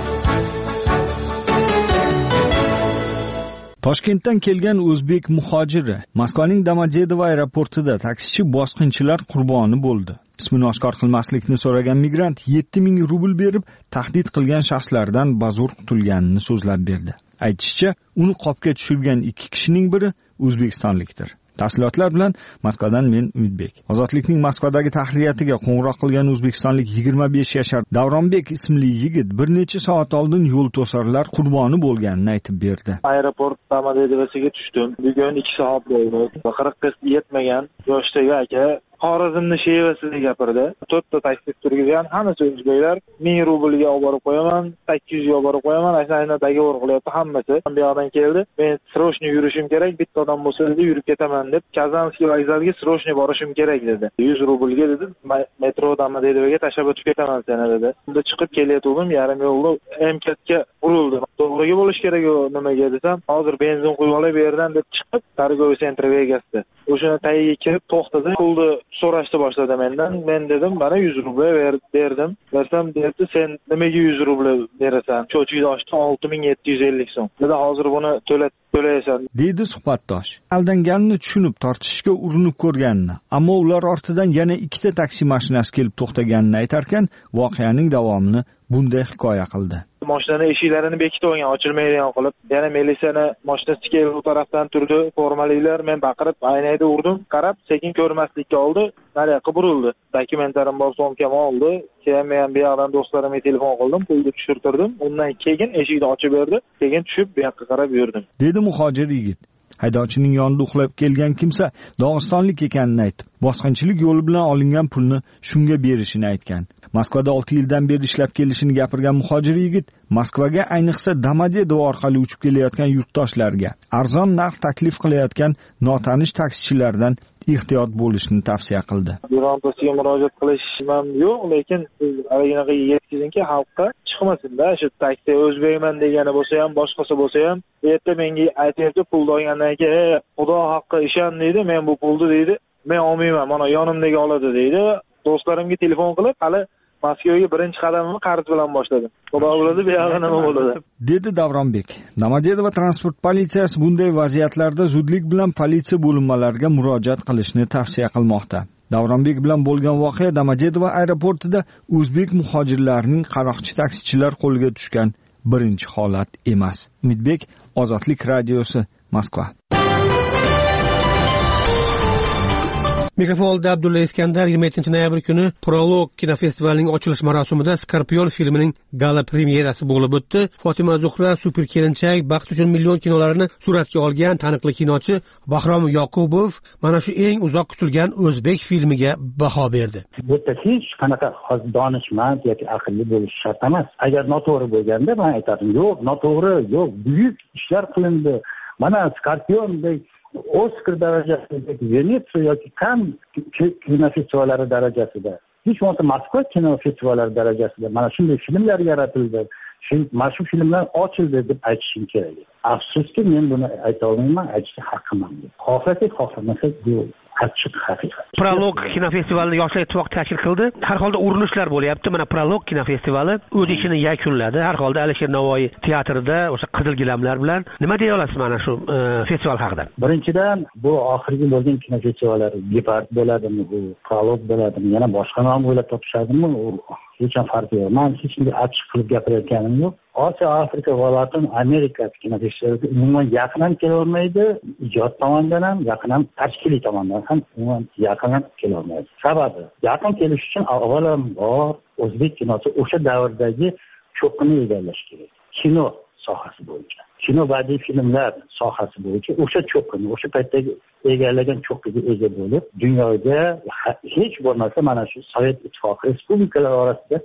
Toshkentdan kelgan o'zbek muhojiri Moskvaning Domodedovo aeroportida taksichi bosqinchilar qurboni bo'ldi. Ismini oshkor qilmaslikni so'ragan migrant yetti ming rubl berib, tahdid qilgan shaxslardan bazo'r qutulganini so'zlab berdi. Aytishicha, uni qopga tushirgan ikki kishining biri o'zbekistonlikdir. Tafsilotlar bilan Moskvadan men Umidbek. Ozodlikning Moskvadagi tahriyatiga qo'ng'iroq qilgan o'zbekistonlik yigirma besh yashar Davronbek ismli yigit bir necha soat oldin yo'l to'sarlar qurboni bo'lganini aytib berdi. Aeroport Domodedovosiga tushdim. Bugun ikki soat bo'ldi. qirqqa yetmagan yoshdagi aka Xorazmni shevasida gapirdi. to'rtta taksi turgan, hammasi o'zbeklar. ming rublga olib borib qo'yaman, sakkiz yuz ga olib borib qo'yaman. Aynan dogovor qilyapti hammasi. Bu yoqdan keldi. Men srochniy yurishim kerak, bitta odam bo'lsa dedi, yurib ketaman deb, Kazanskiy vokzaliga srochniy borishim kerak dedi. yuz rublga dedi, metro Domodedovoga tashlab o'tib ketaman seni dedi. Unda chiqib kelayotgandim, yarim yo'lda M K ga urildi. To'g'riga bo'lish kerak u nimaga desam, hozir benzin quyib olay bu yerdan deb chiqib, Targoviy sentri Vegasda. O'shani tagiga kirib to'xtadi. Pulni so'rashni boshladi mendan. Men dedim, "Mana yuz rubl berdim." Bersam dedi, "Sen nimaga yuz rubl berasan? Cho'chikni ochdi olti ming yetti yuz ellik so'm." Dedi, "Hozir buni to'lat to'laysan." Deydi suhbatdosh. Aldanganini tushunib tortishishga urinib ko'rganini, ammo ular ortidan yana ikkita taksi mashinasi kelib to'xtaganini aytarkan, voqeaning davomini bunday hikoya qildi. Mashinani eshiklarini bekitib olgan, ochilmaydigan qilib. Yana militsiyani mashinasi kelib u tarafdan turdi, formaliklar, men baqirib aynayda urdim, qarab sekin ko'rmaslikka oldi, nariyoqqa burildi. Dokumentlarim bor, so'mkam oldi. Keyin men bu yoqdan do'stlarimga telefon qildim, pulni tushirtirdim. Undan keyin eshikni ochib berdi, keyin tushib bu yoqqa qarab yurdim. Dedi muhojir yigit. Haydovchining yonida uxlab kelgan kimsa Dog'istonlik ekanini aytib, bosqinchilik yo'li bilan olingan pulni shunga berishini aytgan. Moskvada olti yildan beri ishlab kelishini gapirgan muhojir yigit Moskvaga ayniqsa Domodedovo orqali uchib kelayotgan yurtdoshlarga arzon narx taklif qilayotgan notanish taksichilardan ehtiyot bo'lishni tavsiya qildi. Birontasiga murojaat qilishim yo'q, lekin siz anaqa yetkazingki, xalqqa chiqmasin-da, shu taksi o'zbekman degani bo'lsa ham, boshqasi bo'lsa ham, erta menga aytayapti, pulni olgandan keyin, Xudo haqqi ishon deydi, men bu pulni deydi, men olmayman, mana yonimdagi oladi deydi. Do'stlarimga telefon qilib, hali Moskvaga birinchi qadamimni qarz bilan boshladim. Xudo biladi, bu yoqda nima bo'ladi, dedi Davronbek. Domodedovo transport politsiyasi bunday vaziyatlarda zudlik bilan politsiya bo'linmalariga murojaat qilishni tavsiya qilmoqda. Davronbek bilan bo'lgan voqea Domodedovo aeroportida o'zbek muhojirlarining qaroqchi taksichilar qo'liga tushgan birinchi holat emas. Umidbek, Ozodlik radiosi, Moskva. Mikrofonda Abdulla Iskandar yigirma yettinchi noyabr kuni Prolog kinofestivalining ochilish marosimida Skorpion filmining gala premyerasi bo'lib o'tdi. Fatima Zuhra, Super kelinchak, Baxt uchun million kinolarini suratga olgan taniqli kinochi Bahrom Yoqubov mana shu eng uzoq kutilgan o'zbek filmiga baho berdi. Bu hech qanaqa donishmand yoki aqlli bo'lish shart emas. Agar noto'g'ri bo'lganda men aytadim, yo'q, noto'g'ri, yo'q, buyuk ishlar qilindi. Mana Skorpiondek Oskar darajasidagi Venetsiya yoki Kann kinofestivallari darajasida, hech bo'lmasa Moskva kinofestivallari darajasida mana shunday filmlar yaratildi. Mana shu filmlar ochildi deb aytishim kerak. Afsuski, men buni ayta olmayman, aytishga haqqim yo'q. Xohlasak, xohlamasak bu achchiq haqiqat. Prolog kinofestivalini Yoshlar ittifoqi tashkil qildi. Har holda urinishlar bo'lyapti. Mana Prolog kinofestivali o'z ishini yakunladi. Har holda Alisher Navoiy teatrida o'sha qizil gilamlar bilan nima deya olasiz mana shu festival haqida? Birinchidan, bu oxirgi bo'lgan kinofestivallar Gepard bo'ladimi, bu Prolog bo'ladimi, yana boshqa nom o'ylab topishadimi? Hech ham farqi yo'q. Men hech qanday achchiq qilib gapirayotganim yo'q. Osiyo, Afrika va Latin Amerika kinofestivaliga umuman yaqin ham kela olmaydi. Ijod tomonidan ham, yaqin ham tashkiliy tomondan ham umuman yaqin ham kela olmaydi. Sababi, yaqin kelish uchun avvalambor o'zbek kinosi o'sha davrdagi cho'qqini egallash kerak. Kino sohasi bo'yicha, kino badiiy filmlar sohasi bo'yicha o'sha cho'qqini, o'sha paytdagi egallagan cho'qqiga ega bo'lib, dunyoda hech bo'lmasa mana shu Sovet ittifoqi respublikalari orasida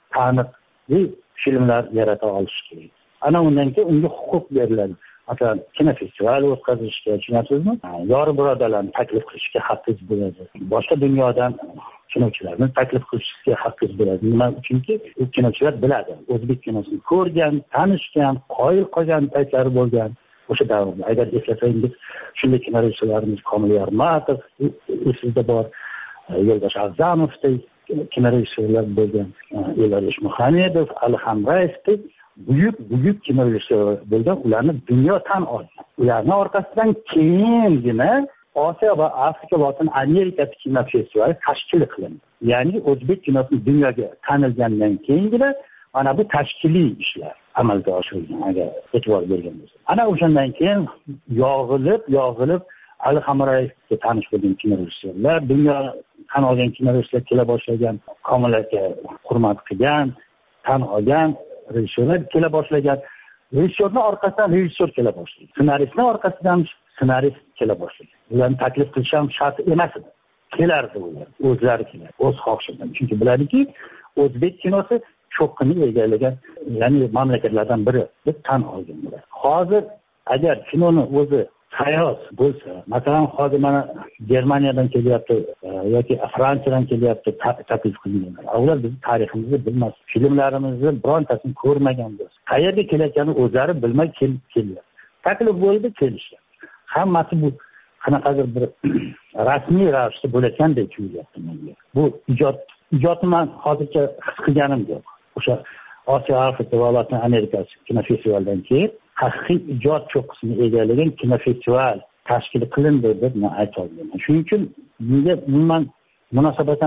taniqli filmlar yarata olish kerak. Ana undan keyin unga huquq beriladi. Masalan, kinofestival o'tkazishga, tushunasizmi? Yori birodarlarni taklif qilishga haqqingiz bo'ladi. Boshqa dunyodan kinochilarni taklif qilishga haqqingiz bo'ladi. Nima uchunki, u kinochilar biladi. O'zbek kinosini ko'rgan, tanishgan, qoyil qolgan paytlari bo'lgan o'sha davrda. Agar eslasangiz, shunday kinorejissyorlarimiz Komil Yarmatov, esingizda bor, Yo'ldosh A'zamovdek kinorejissyorlar bo'lgan, Elalish Muhammedov, Ali Hamraevdek buyuk buyuk kinorejissyorlar bo'lgan, ularni dunyo tan olgan. Ularning orqasidan keyingina Osiyo va Afrika va Latin Amerika kinofestivali tashkil qilindi. Ya'ni o'zbek kinosini dunyoga tanilgandan keyingina mana bu tashkiliy ishlar amalga oshirilgan, agar e'tibor bergan bo'lsa. Ana o'shandan keyin yog'ilib, yog'ilib Ali Hamraevga tanish bo'lgan kinorejissyorlar, dunyo tan olgan kinorejissyorlar kela boshlagan, Komil aka hurmat qilgan, tan olgan rejissyorlar kela boshlagan. Rejissyorning orqasidan rejissyor kela boshlagan. Ssenaristning orqasidan ssenarist kela boshlagan. Ularni taklif qilish ham shart emas edi. Kelardi ular, o'zlari kelardi, o'z xohishidan. Chunki biladiki, o'zbek kinosi cho'qqini egallagan, ya'ni mamlakatlardan biri deb tan olgan ular. Hozir agar kinoni o'zi hayot bo'lsa, masalan, hozir mana Germaniyadan kelyapti yoki Fransiyadan kelyapti taklif qilingan. Ular bizning tariximizni bilmas, filmlarimizni birontasini ko'rmagan bo'lsa, qayerga kelayotganini o'zlari bilmay kelyapti. Taklif bo'ldi, kelishdi. Hammasi bu qanaqadir bir rasmiy ravishda bo'layotgandek tuyulyapti menga. Bu ijod, ijodni men hozircha his qilganim yo'q. O'sha Osiyo, Afrika va Latin Amerika kinofestivalidan keyin haqiqiy ijod cho'qqisini egallagan kinofestival tashkil qilindi deb men ayta olaman. Shuning uchun bunga umuman munosabatan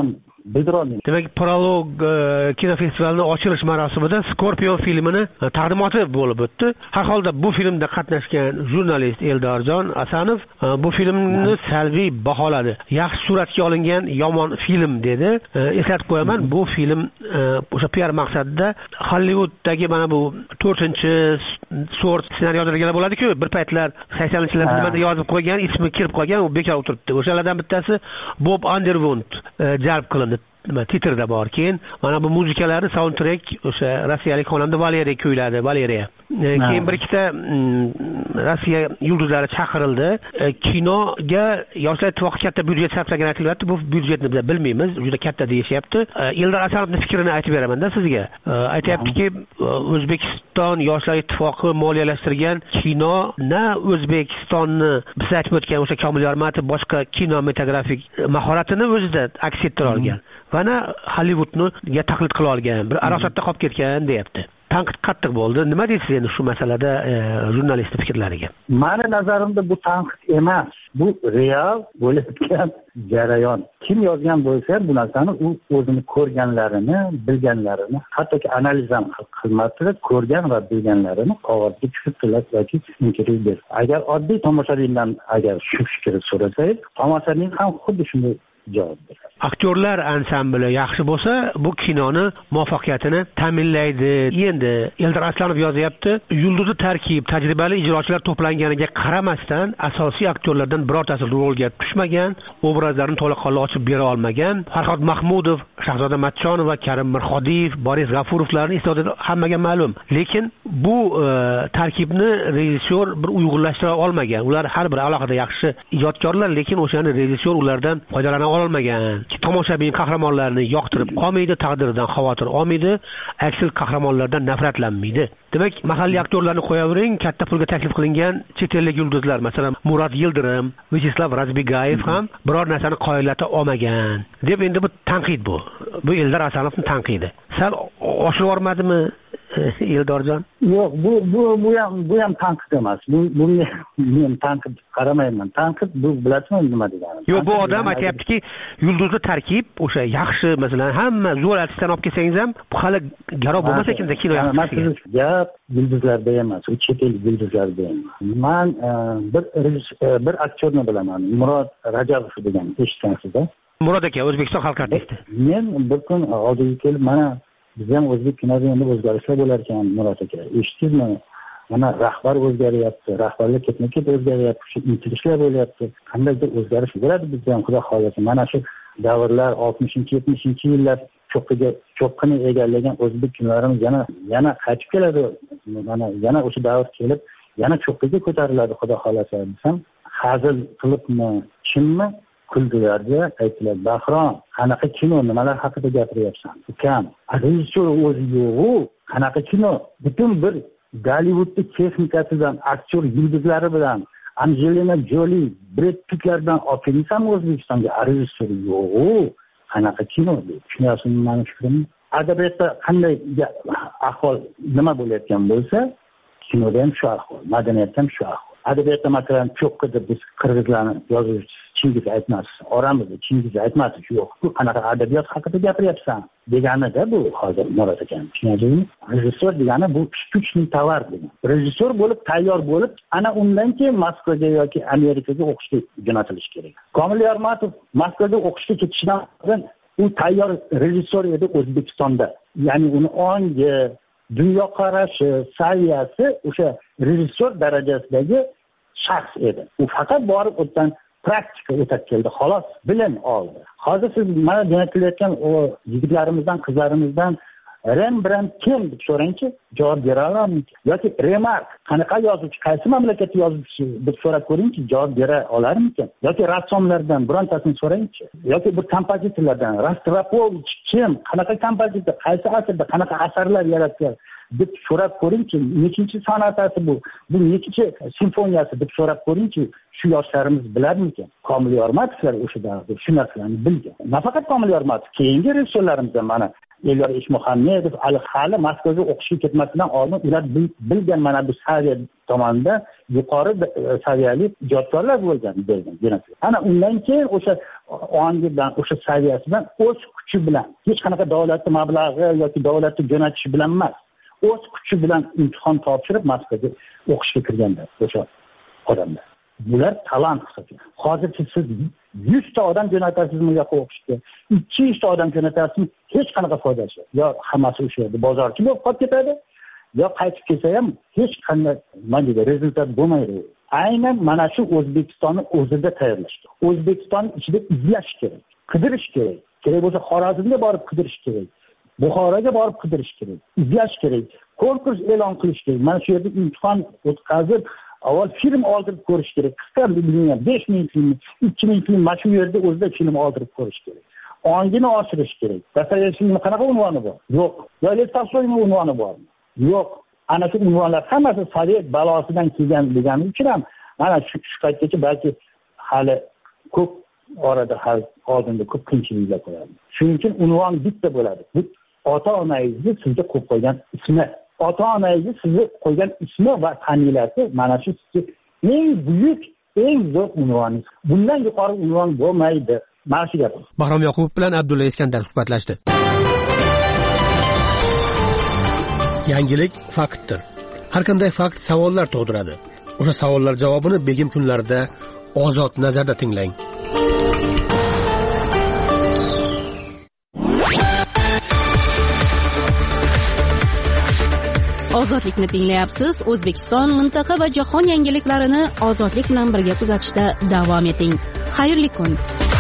bildirolmayman. Demak, Prolog kinofestivalining ochilish marosimida Scorpion filmini taqdimoti bo'lib o'tdi. Har holda bu filmda qatnashgan jurnalist Eldorjon Asanov bu filmni salbiy baholadi. Yaxshi suratga olingan yomon film dedi. Eslatib qo'yaman, bu film o'sha P R maqsadida Hollywuddagi mana bu to'rtinchi sort ssenariy yozadiganlar bo'ladi-ku, bir paytlar saksonninchi yillarda nimada yozib qo'ygan, ismi kirib qolgan, u bekor o'tiribdi. O'shalardan bittasi Bob Underwood jalb qilindi. Nima titrda bor. Keyin mana bu muzikalarni soundtrack o'sha rossiyalik xonanda Valeriya kuyladi, Valeriya. Keyin bir ikkita Rossiya yulduzlari chaqirildi. Kinoga Yoshlar ittifoqi katta byudjet sarflagan aytilyapti. Bu byudjetni biz bilmaymiz, juda katta deyishyapti. Eldor Asanovning fikrini aytib beraman-da sizga. Aytayaptiki, O'zbekiston Yoshlar ittifoqi moliyalashtirgan kino na O'zbekistonni biz aytib o'tgan o'sha Komil Yormatov boshqa kinematografik mahoratini o'zida aks ettira olgan. Mana Hollywoodga taqlid qila olgan, bir arosatda qolib ketgan deyapti. Tanqid qattiq bo'ldi. Nima deysiz endi shu masalada jurnalistning fikrlariga? Mani nazarimda bu tanqid emas, bu real bo'layotgan jarayon. Kim yozgan bo'lsa, bu narsani u o'zini ko'rganlarini, bilganlarini, hattoki analiz ham qilmadi, ko'rgan va bilganlarini qog'ozga tushirib yoki intervyu berdi. Agar oddiy tomoshabindan agar shu fikrni so'rasangiz, tomoshabin ham xuddi shunday javob beradi. Aktyorlar ansambli yaxshi bo'lsa, bu kinoni muvaffaqiyatini ta'minlaydi. Endi Eldor Aslanov yozyapti, yulduzi tarkib, tajribali ijrochilar to'planganiga qaramasdan, asosiy aktyorlardan birortasi rolga tushmagan, obrazlarni to'laqonli ochib bera olmagan. Farhod Mahmudov, Shahzoda Matchonova, Karim Mirxodiyev, Boris G'afurovlarning iste'dodi hammaga ma'lum. Lekin bu e, tarkibni rejissyor bir uyg'unlashtira olmagan. Ular har bir alohida yaxshi ijodkorlar, lekin o'shani rejissyor ulardan foydalana olmagan. Tomoshabin qahramonlarni yoqtirib qolmaydi, taqdiridan xavotir olmaydi, aksil qahramonlardan nafratlanmaydi. Demak, mahalliy aktyorlarni qo'yavering, katta pulga taklif qilingan chet ellik yulduzlar, masalan, Murat Yildirim, Vyacheslav Razbigayev ham biror narsani qoyillata olmagan deb endi bu tanqid bu. Bu Eldor Asanovning tanqidi. Sal oshirib yormadimi Eldorjon? Yo'q, bu bu bu ham bu ham tanqid emas. Bu bu men tanqid qaramayman. Tanqid bu bilasizmi nima degani? Yo'q, bu odam aytayaptiki, yulduzli tarkib o'sha yaxshi, masalan, hamma zo'r artistdan olib kelsangiz ham hali garov bo'lmasa ekan-da kino yaxshi. Gap yulduzlarda emas, u chet el yulduzlarida emas. Men bir bir aktyorni bilaman, Murod Rajabov degan, eshitgansizda? Murod aka, O'zbekiston xalq artisti. Men bir kun oldiga kelib, mana bizning o'zbek kinoda endi o'zgarishlar bo'lar ekan, Murod aka. Eshitdingizmi? Mana rahbar o'zgaryapti, rahbarlar ketma-ket o'zgaryapti, shu intilishlar bo'lyapti. Qandaydir o'zgarish bo'ladi bizda ham, xudo xolasa. Mana shu davrlar oltmishinchi yetmishinchi yillar cho'qqiga cho'qqini egallagan o'zbek kinolarimiz yana yana qaytib keladi. Mana yana o'sha davr kelib, yana cho'qqiga ko'tariladi, xudo xolasa. Desam, hazil qilibmi, kimmi? Kuldilarda aytdilar, Bahrom, qanaqa kino, nimalar haqida gapiryapsan? Ukam, rejissyor o'zi yo'q-ku, qanaqa kino? Butun bir Gollivudning texnikasidan, aktyor yulduzlari bilan, Angelina Jolie, Brad Pittlardan olib kelsanmi O'zbekistonga? Rejissyor yo'q-ku, qanaqa kino? Tushunyapsizmi meni fikrimni? Adabiyotda qanday ahvol nima bo'layotgan bo'lsa, kinoda ham shu ahvol, madaniyatda ham shu ahvol. Adabiyotda masalan cho'qqida biz qirg'izlarni yozuvchi Chingiz Aytmatov, oramizda Chingiz Aytmatov yo'q. Bu qanaqa adabiyot haqida gapiryapsan deganida bu hozir Murod ekan. Tushunadingizmi? Rejissyor degani bu shtuchniy tovar degan. Rejissyor bo'lib, tayyor bo'lib, ana undan keyin Moskvaga yoki Amerikaga o'qishga jo'natilish kerak. Komil Yormatov Moskvaga o'qishga ketishidan oldin u tayyor rejissyor edi O'zbekistonda. Ya'ni uni ongi, dunyoqarashi, saviyasi o'sha rejissyor darajasidagi shaxs edi. U faqat borib o'tgan praktika o'tib keldi, xolos bilim oldi. Hozir siz mana jo'natilayotgan o yigitlarimizdan, qizlarimizdan Rembrandt kim deb so'rangchi, javob bera olamizmi? Yoki Remark qanaqa yozuvchi, qaysi mamlakatda yozuvchi deb so'rab ko'ringchi, javob bera olarmikan? Yoki rassomlardan birontasini so'rangchi, yoki bir kompozitorlardan, Rostropovich kim, qanaqa kompozitor, qaysi asrda qanaqa asarlar yaratgan deb so'rab ko'ringchi, nechinchi sonatasi bu, bu nechinchi simfoniyasi deb so'rab ko'ringchi, shu yoshlarimiz biladimikan? Komil Yormatovlar o'sha davrda shu narsalarni bilgan. Nafaqat Komil Yormatov, keyingi rejissyorlarimiz ham mana Elyor Eshmuhammedov hali hali Moskvaga o'qishga ketmasidan oldin ular bilgan mana bu saviya tomonda yuqori saviyali ijodkorlar bo'lgan bo'lgan. Ana undan keyin o'sha ongi bilan o'sha saviyasidan o'z kuchi bilan hech qanaqa davlatning mablag'i yoki davlatning jo'natishi bilan emas, o'z kuchi bilan imtihon topshirib Moskvaga o'qishga kirganlar o'sha odamlar. Bular talant hisoblanadi. Hozircha siz yuz ta odam jo'natasiz bu yoqqa o'qishga, ikki yuz ta odam jo'natasiz, hech qanaqa foydasi yo'q. Yo hammasi o'sha yerda bozorchi bo'lib qolib ketadi, yo qaytib kelsa ham hech qanday mana rezultat bo'lmaydi. Aynan mana shu O'zbekistonni o'zida tayyorlash kerak. O'zbekiston ichida izlash kerak, qidirish kerak. Kerak bo'lsa Xorazmga borib qidirish kerak. Buxoroga borib qidirish kerak, izlash kerak, konkurs e'lon qilish kerak. Mana shu yerda imtihon o'tkazib avval film oldirib ko'rish kerak. Qisqa bilgan besh ming film, ikki ming film mana shu yerda o'zida film oldirib ko'rish kerak. Ongini oshirish kerak. Dostoyevskiyning qanaqa unvoni bor? Yo'q. Yo Lev Tolstoyning unvoni bormi? Yo'q. Ana shu unvonlar hammasi Sovet balosidan kelgan degani uchun ham mana shu paytgacha balki hali ko'p orada hal oldinda ko'p qiyinchiliklar qo'yadi. Shuning uchun unvon bitta bo'ladi. Bu ota-onangizni sizga qo'yib qo'ygan ismi. Ota-onangizni sizga qo'ygan ismi va familiyasi mana shu sizga eng buyuk, eng zo'r unvoningiz. Bundan yuqori unvon bo'lmaydi. Mana shu gap. Bahrom Yoqubov bilan Abdulla Iskandar suhbatlashdi. Yangilik faktdir. Har qanday fakt savollar tug'diradi. O'sha savollar javobini begim kunlarida Ozod nazarda tinglang. Ozodlikni tinglayapsiz. O'zbekiston, mintaqa va jahon yangiliklarini ozodlik bilan birga kuzatishda davom eting. Xayrli kun.